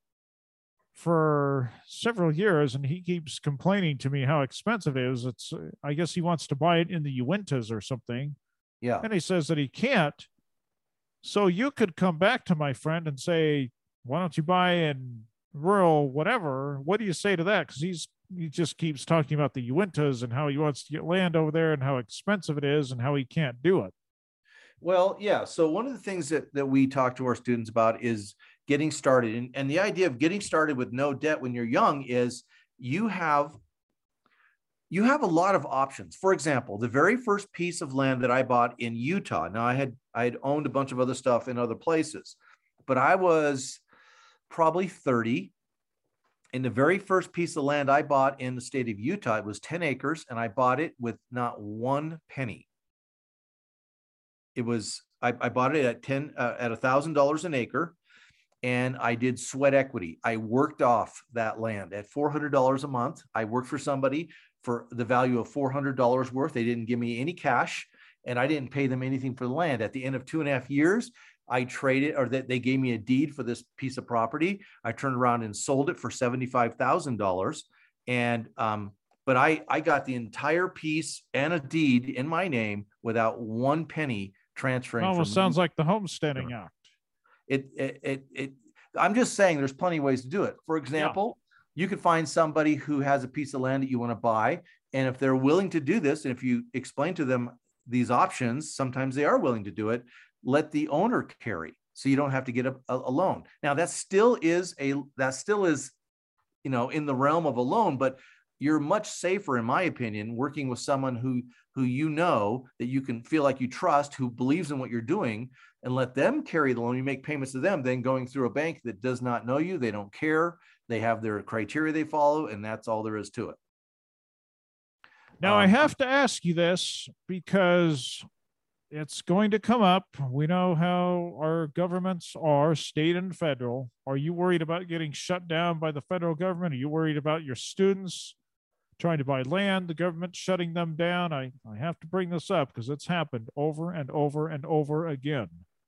for several years, and he keeps complaining to me how expensive it is. I guess he wants to buy it in the Uintas or something. Yeah. And he says that he can't. So you could come back to my friend and say, why don't you buy in rural whatever? What do you say to that? Because he's he just keeps talking about the Uintas and how he wants to get land over there and how expensive it is and how he can't do it. Well, yeah. So one of the things that we talk to our students about is getting started. And the idea of getting started with no debt when you're young is you have a lot of options. For example, the very first piece of land that I bought in Utah. Now I had owned a bunch of other stuff in other places, but I was probably 30. And the very first piece of land I bought in the state of Utah, it was 10 acres, and I bought it with not one penny. I bought it at $1,000 an acre, and I did sweat equity. I worked off that land at $400 a month. I worked for somebody for the value of $400 worth. They didn't give me any cash, and I didn't pay them anything for the land. At the end of 2.5 years, I traded, or they gave me a deed for this piece of property. I turned around and sold it for $75,000. And, but I got the entire piece and a deed in my name without one penny transferring. Almost sounds like the Homesteading Act. I'm just saying there's plenty of ways to do it. For example, you could find somebody who has a piece of land that you want to buy. And if they're willing to do this, and if you explain to them these options, sometimes they are willing to do it, let the owner carry. So you don't have to get a loan. Now that still is, in the realm of a loan, but you're much safer, in my opinion, working with someone who you know that you can feel like you trust, who believes in what you're doing, and let them carry the loan. You make payments to them, then going through a bank that does not know you, they don't care, they have their criteria they follow, and that's all there is to it. Now, I have to ask you this because it's going to come up. We know how our governments are, state and federal. Are you worried about getting shut down by the federal government? Are you worried about your students trying to buy land, the government shutting them down? I have to bring this up because it's happened over and over and over again.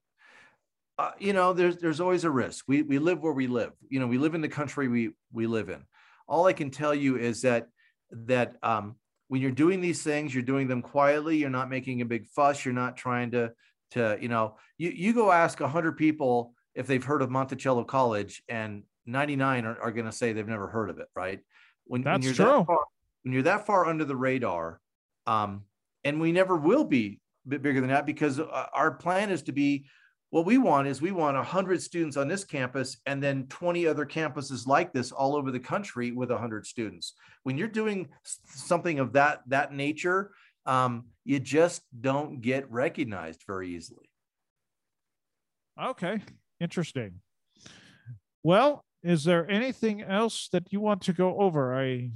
There's always a risk. We live where we live. We live in the country we live in. All I can tell you is that when you're doing these things, you're doing them quietly. You're not making a big fuss. You're not trying to you go ask 100 people if they've heard of Monticello College, and 99 are going to say they've never heard of it. Right? When you're that far under the radar, and we never will be bigger than that, because our plan is to be, what we want 100 students on this campus and then 20 other campuses like this all over the country with 100 students. When you're doing something of that nature, you just don't get recognized very easily. Okay, interesting. Well, is there anything else that you want to go over?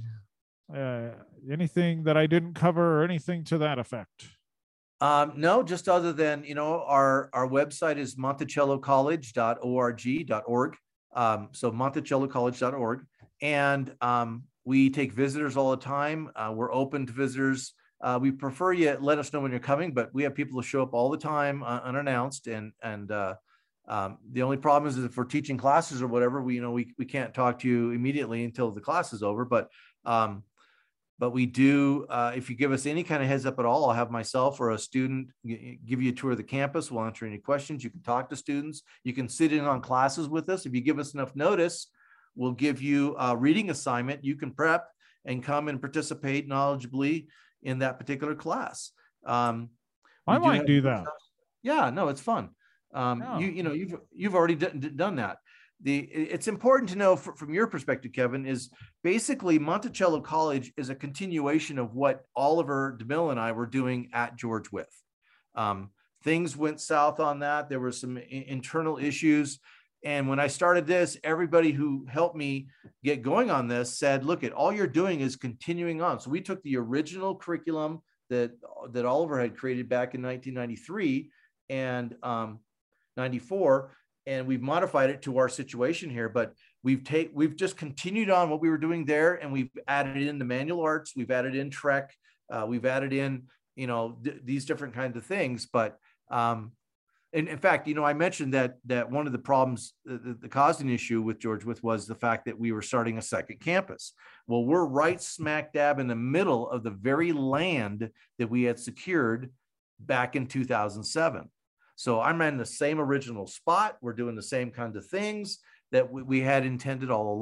Anything that I didn't cover or anything to that effect? No, just other than, our website is monticellocollege.org. So monticellocollege.org. And we take visitors all the time. We're open to visitors. We prefer you let us know when you're coming, but we have people who show up all the time unannounced. And the only problem is if we're teaching classes or whatever, we can't talk to you immediately until the class is over. But we do, if you give us any kind of heads up at all, I'll have myself or a student give you a tour of the campus. We'll answer any questions. You can talk to students. You can sit in on classes with us. If you give us enough notice, we'll give you a reading assignment. You can prep and come and participate knowledgeably in that particular class. I might do that. Yeah, no, it's fun. You've already done that. It's important to know from your perspective, Kevin, is basically Monticello College is a continuation of what Oliver DeMille and I were doing at George Wythe. Things went south on that. There were some internal issues. And when I started this, everybody who helped me get going on this said, look, all you're doing is continuing on. So we took the original curriculum that Oliver had created back in 1993 and 94, and we've modified it to our situation here, but we've just continued on what we were doing there, and we've added in the manual arts, we've added in Trek, we've added in, these different kinds of things. But and in fact, I mentioned that one of the problems that caused an issue with George Wythe was the fact that we were starting a second campus. Well, we're right smack dab in the middle of the very land that we had secured back in 2007. So I'm in the same original spot. We're doing the same kind of things that we had intended all along.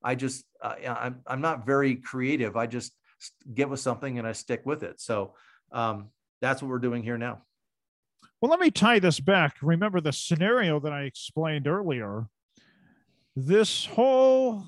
I'm not very creative. I just get with something and I stick with it. So that's what we're doing here now. Well, let me tie this back. Remember the scenario that I explained earlier. This whole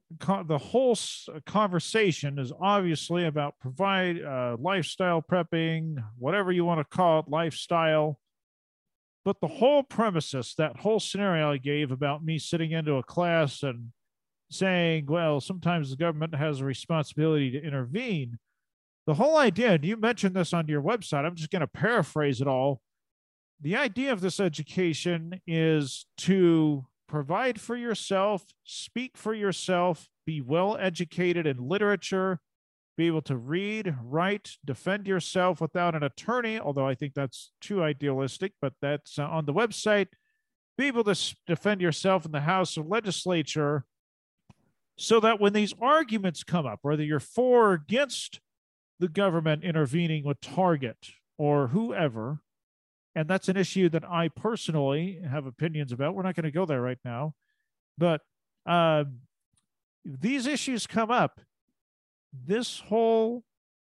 conversation is obviously about provide lifestyle prepping, whatever you want to call it, lifestyle. But the whole premises, that whole scenario I gave about me sitting into a class and saying, well, sometimes the government has a responsibility to intervene. The whole idea, and you mentioned this on your website, I'm just going to paraphrase it all. The idea of this education is to provide for yourself, speak for yourself, be well educated in literature, be able to read, write, defend yourself without an attorney, although I think that's too idealistic, but that's on the website. Be able to defend yourself in the House or legislature so that when these arguments come up, whether you're for or against the government intervening with Target or whoever, and that's an issue that I personally have opinions about. We're not going to go there right now. But these issues come up. This whole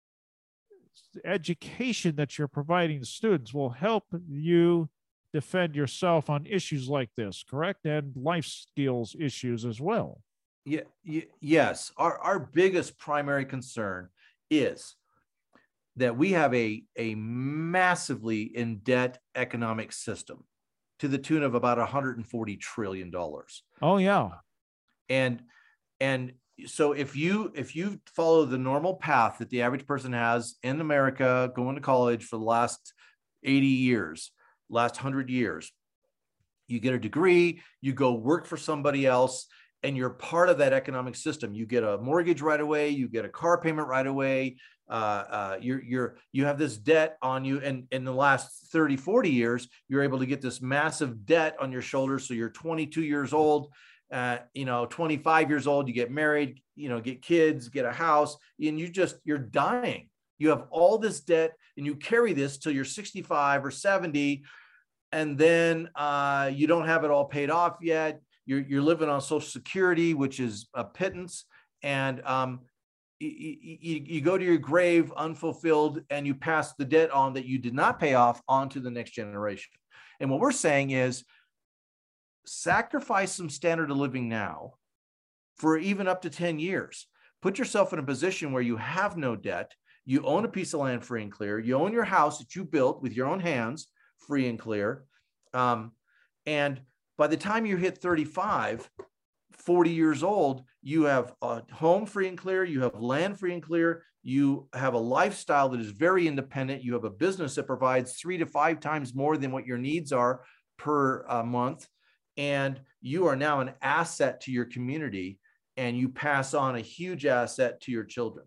education that you're providing the students will help you defend yourself on issues like this, correct? And life skills issues as well. Yeah, yes. Our biggest primary concern is that we have a massively in debt economic system to the tune of about $140 trillion. Oh yeah. And so if you follow the normal path that the average person has in America, going to college for the last 80 years, last 100 years, you get a degree, you go work for somebody else, and you're part of that economic system. You get a mortgage right away, you get a car payment right away. You have this debt on you, and in the last 30, 40 years, you're able to get this massive debt on your shoulders. So you're 22 years old, 25 years old, you get married, get kids, get a house, and you're dying. You have all this debt and you carry this till you're 65 or 70. And then you don't have it all paid off yet. You're living on Social Security, which is a pittance. And you go to your grave unfulfilled, and you pass the debt on that you did not pay off on to the next generation. And what we're saying is sacrifice some standard of living now for even up to 10 years. Put yourself in a position where you have no debt. You own a piece of land free and clear. You own your house that you built with your own hands free and clear. And by the time you hit 35, 40 years old, you have a home free and clear, you have land free and clear, you have a lifestyle that is very independent, you have a business that provides 3 to 5 times more than what your needs are per month, and you are now an asset to your community, and you pass on a huge asset to your children.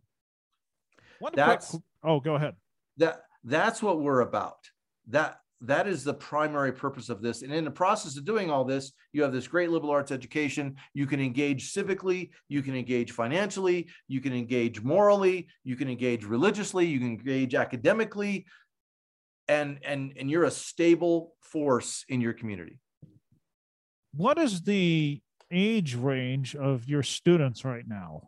Go ahead. That's what we're about. That is the primary purpose of this. And in the process of doing all this, you have this great liberal arts education. You can engage civically, you can engage financially, you can engage morally, you can engage religiously, you can engage academically, and you're a stable force in your community. What is the age range of your students right now?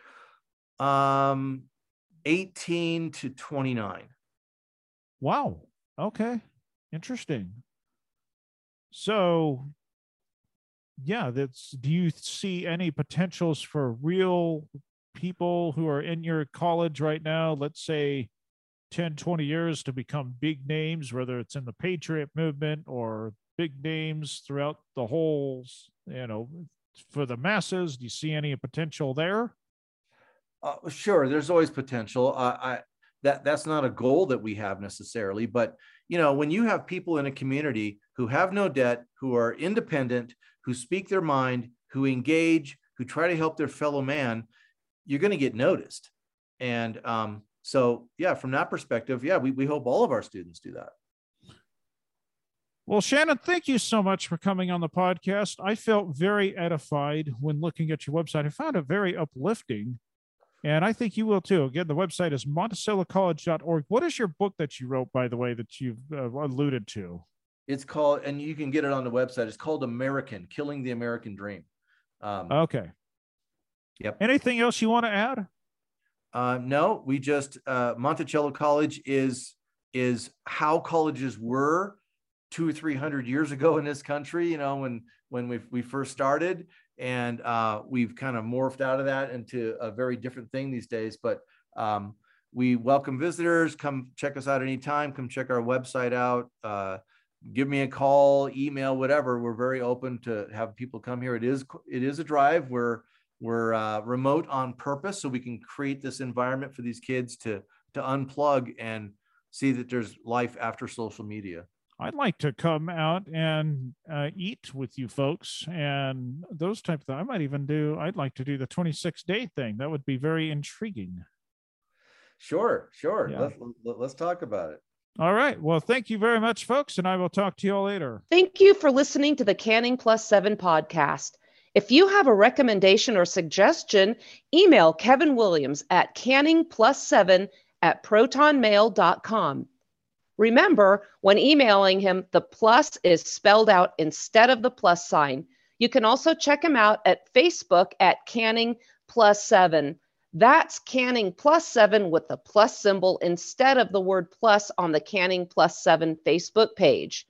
18 to 29. Wow. Okay. Interesting. So, yeah, do you see any potentials for real people who are in your college right now, let's say 10, 20 years, to become big names, whether it's in the Patriot movement or big names throughout the whole, for the masses? Do you see any potential there? Sure. There's always potential. That's not a goal that we have necessarily, but when you have people in a community who have no debt, who are independent, who speak their mind, who engage, who try to help their fellow man, you're going to get noticed. And so, yeah, from that perspective, yeah, we hope all of our students do that. Well, Shannon, thank you so much for coming on the podcast. I felt very edified when looking at your website. I found it very uplifting. And I think you will too. Again, the website is MonticelloCollege.org. What is your book that you wrote, by the way, that you've alluded to? It's called, and you can get it on the website, it's called American, Killing the American Dream. Okay. Yep. Anything else you want to add? No, we just Monticello College is how colleges were 200 or 300 years ago in this country. You know, when we first started, and we've kind of morphed out of that into a very different thing these days. But we welcome visitors. Come check us out anytime. Come check our website out. Give me a call, email, whatever. We're very open to have people come here. It is a drive. We're remote on purpose, so we can create this environment for these kids to unplug and see that there's life after social media. I'd like to come out and eat with you folks and those type of things. I'd like to do the 26-day thing. That would be very intriguing. Sure. Yeah. Let's talk about it. All right. Well, thank you very much, folks, and I will talk to you all later. Thank you for listening to the Canning Plus 7 podcast. If you have a recommendation or suggestion, email Kevin Williams at canningplus7@protonmail.com. Remember, when emailing him, the plus is spelled out instead of the plus sign. You can also check him out at Facebook at Canning Plus 7. That's Canning Plus 7 with the plus symbol instead of the word plus on the Canning Plus 7 Facebook page.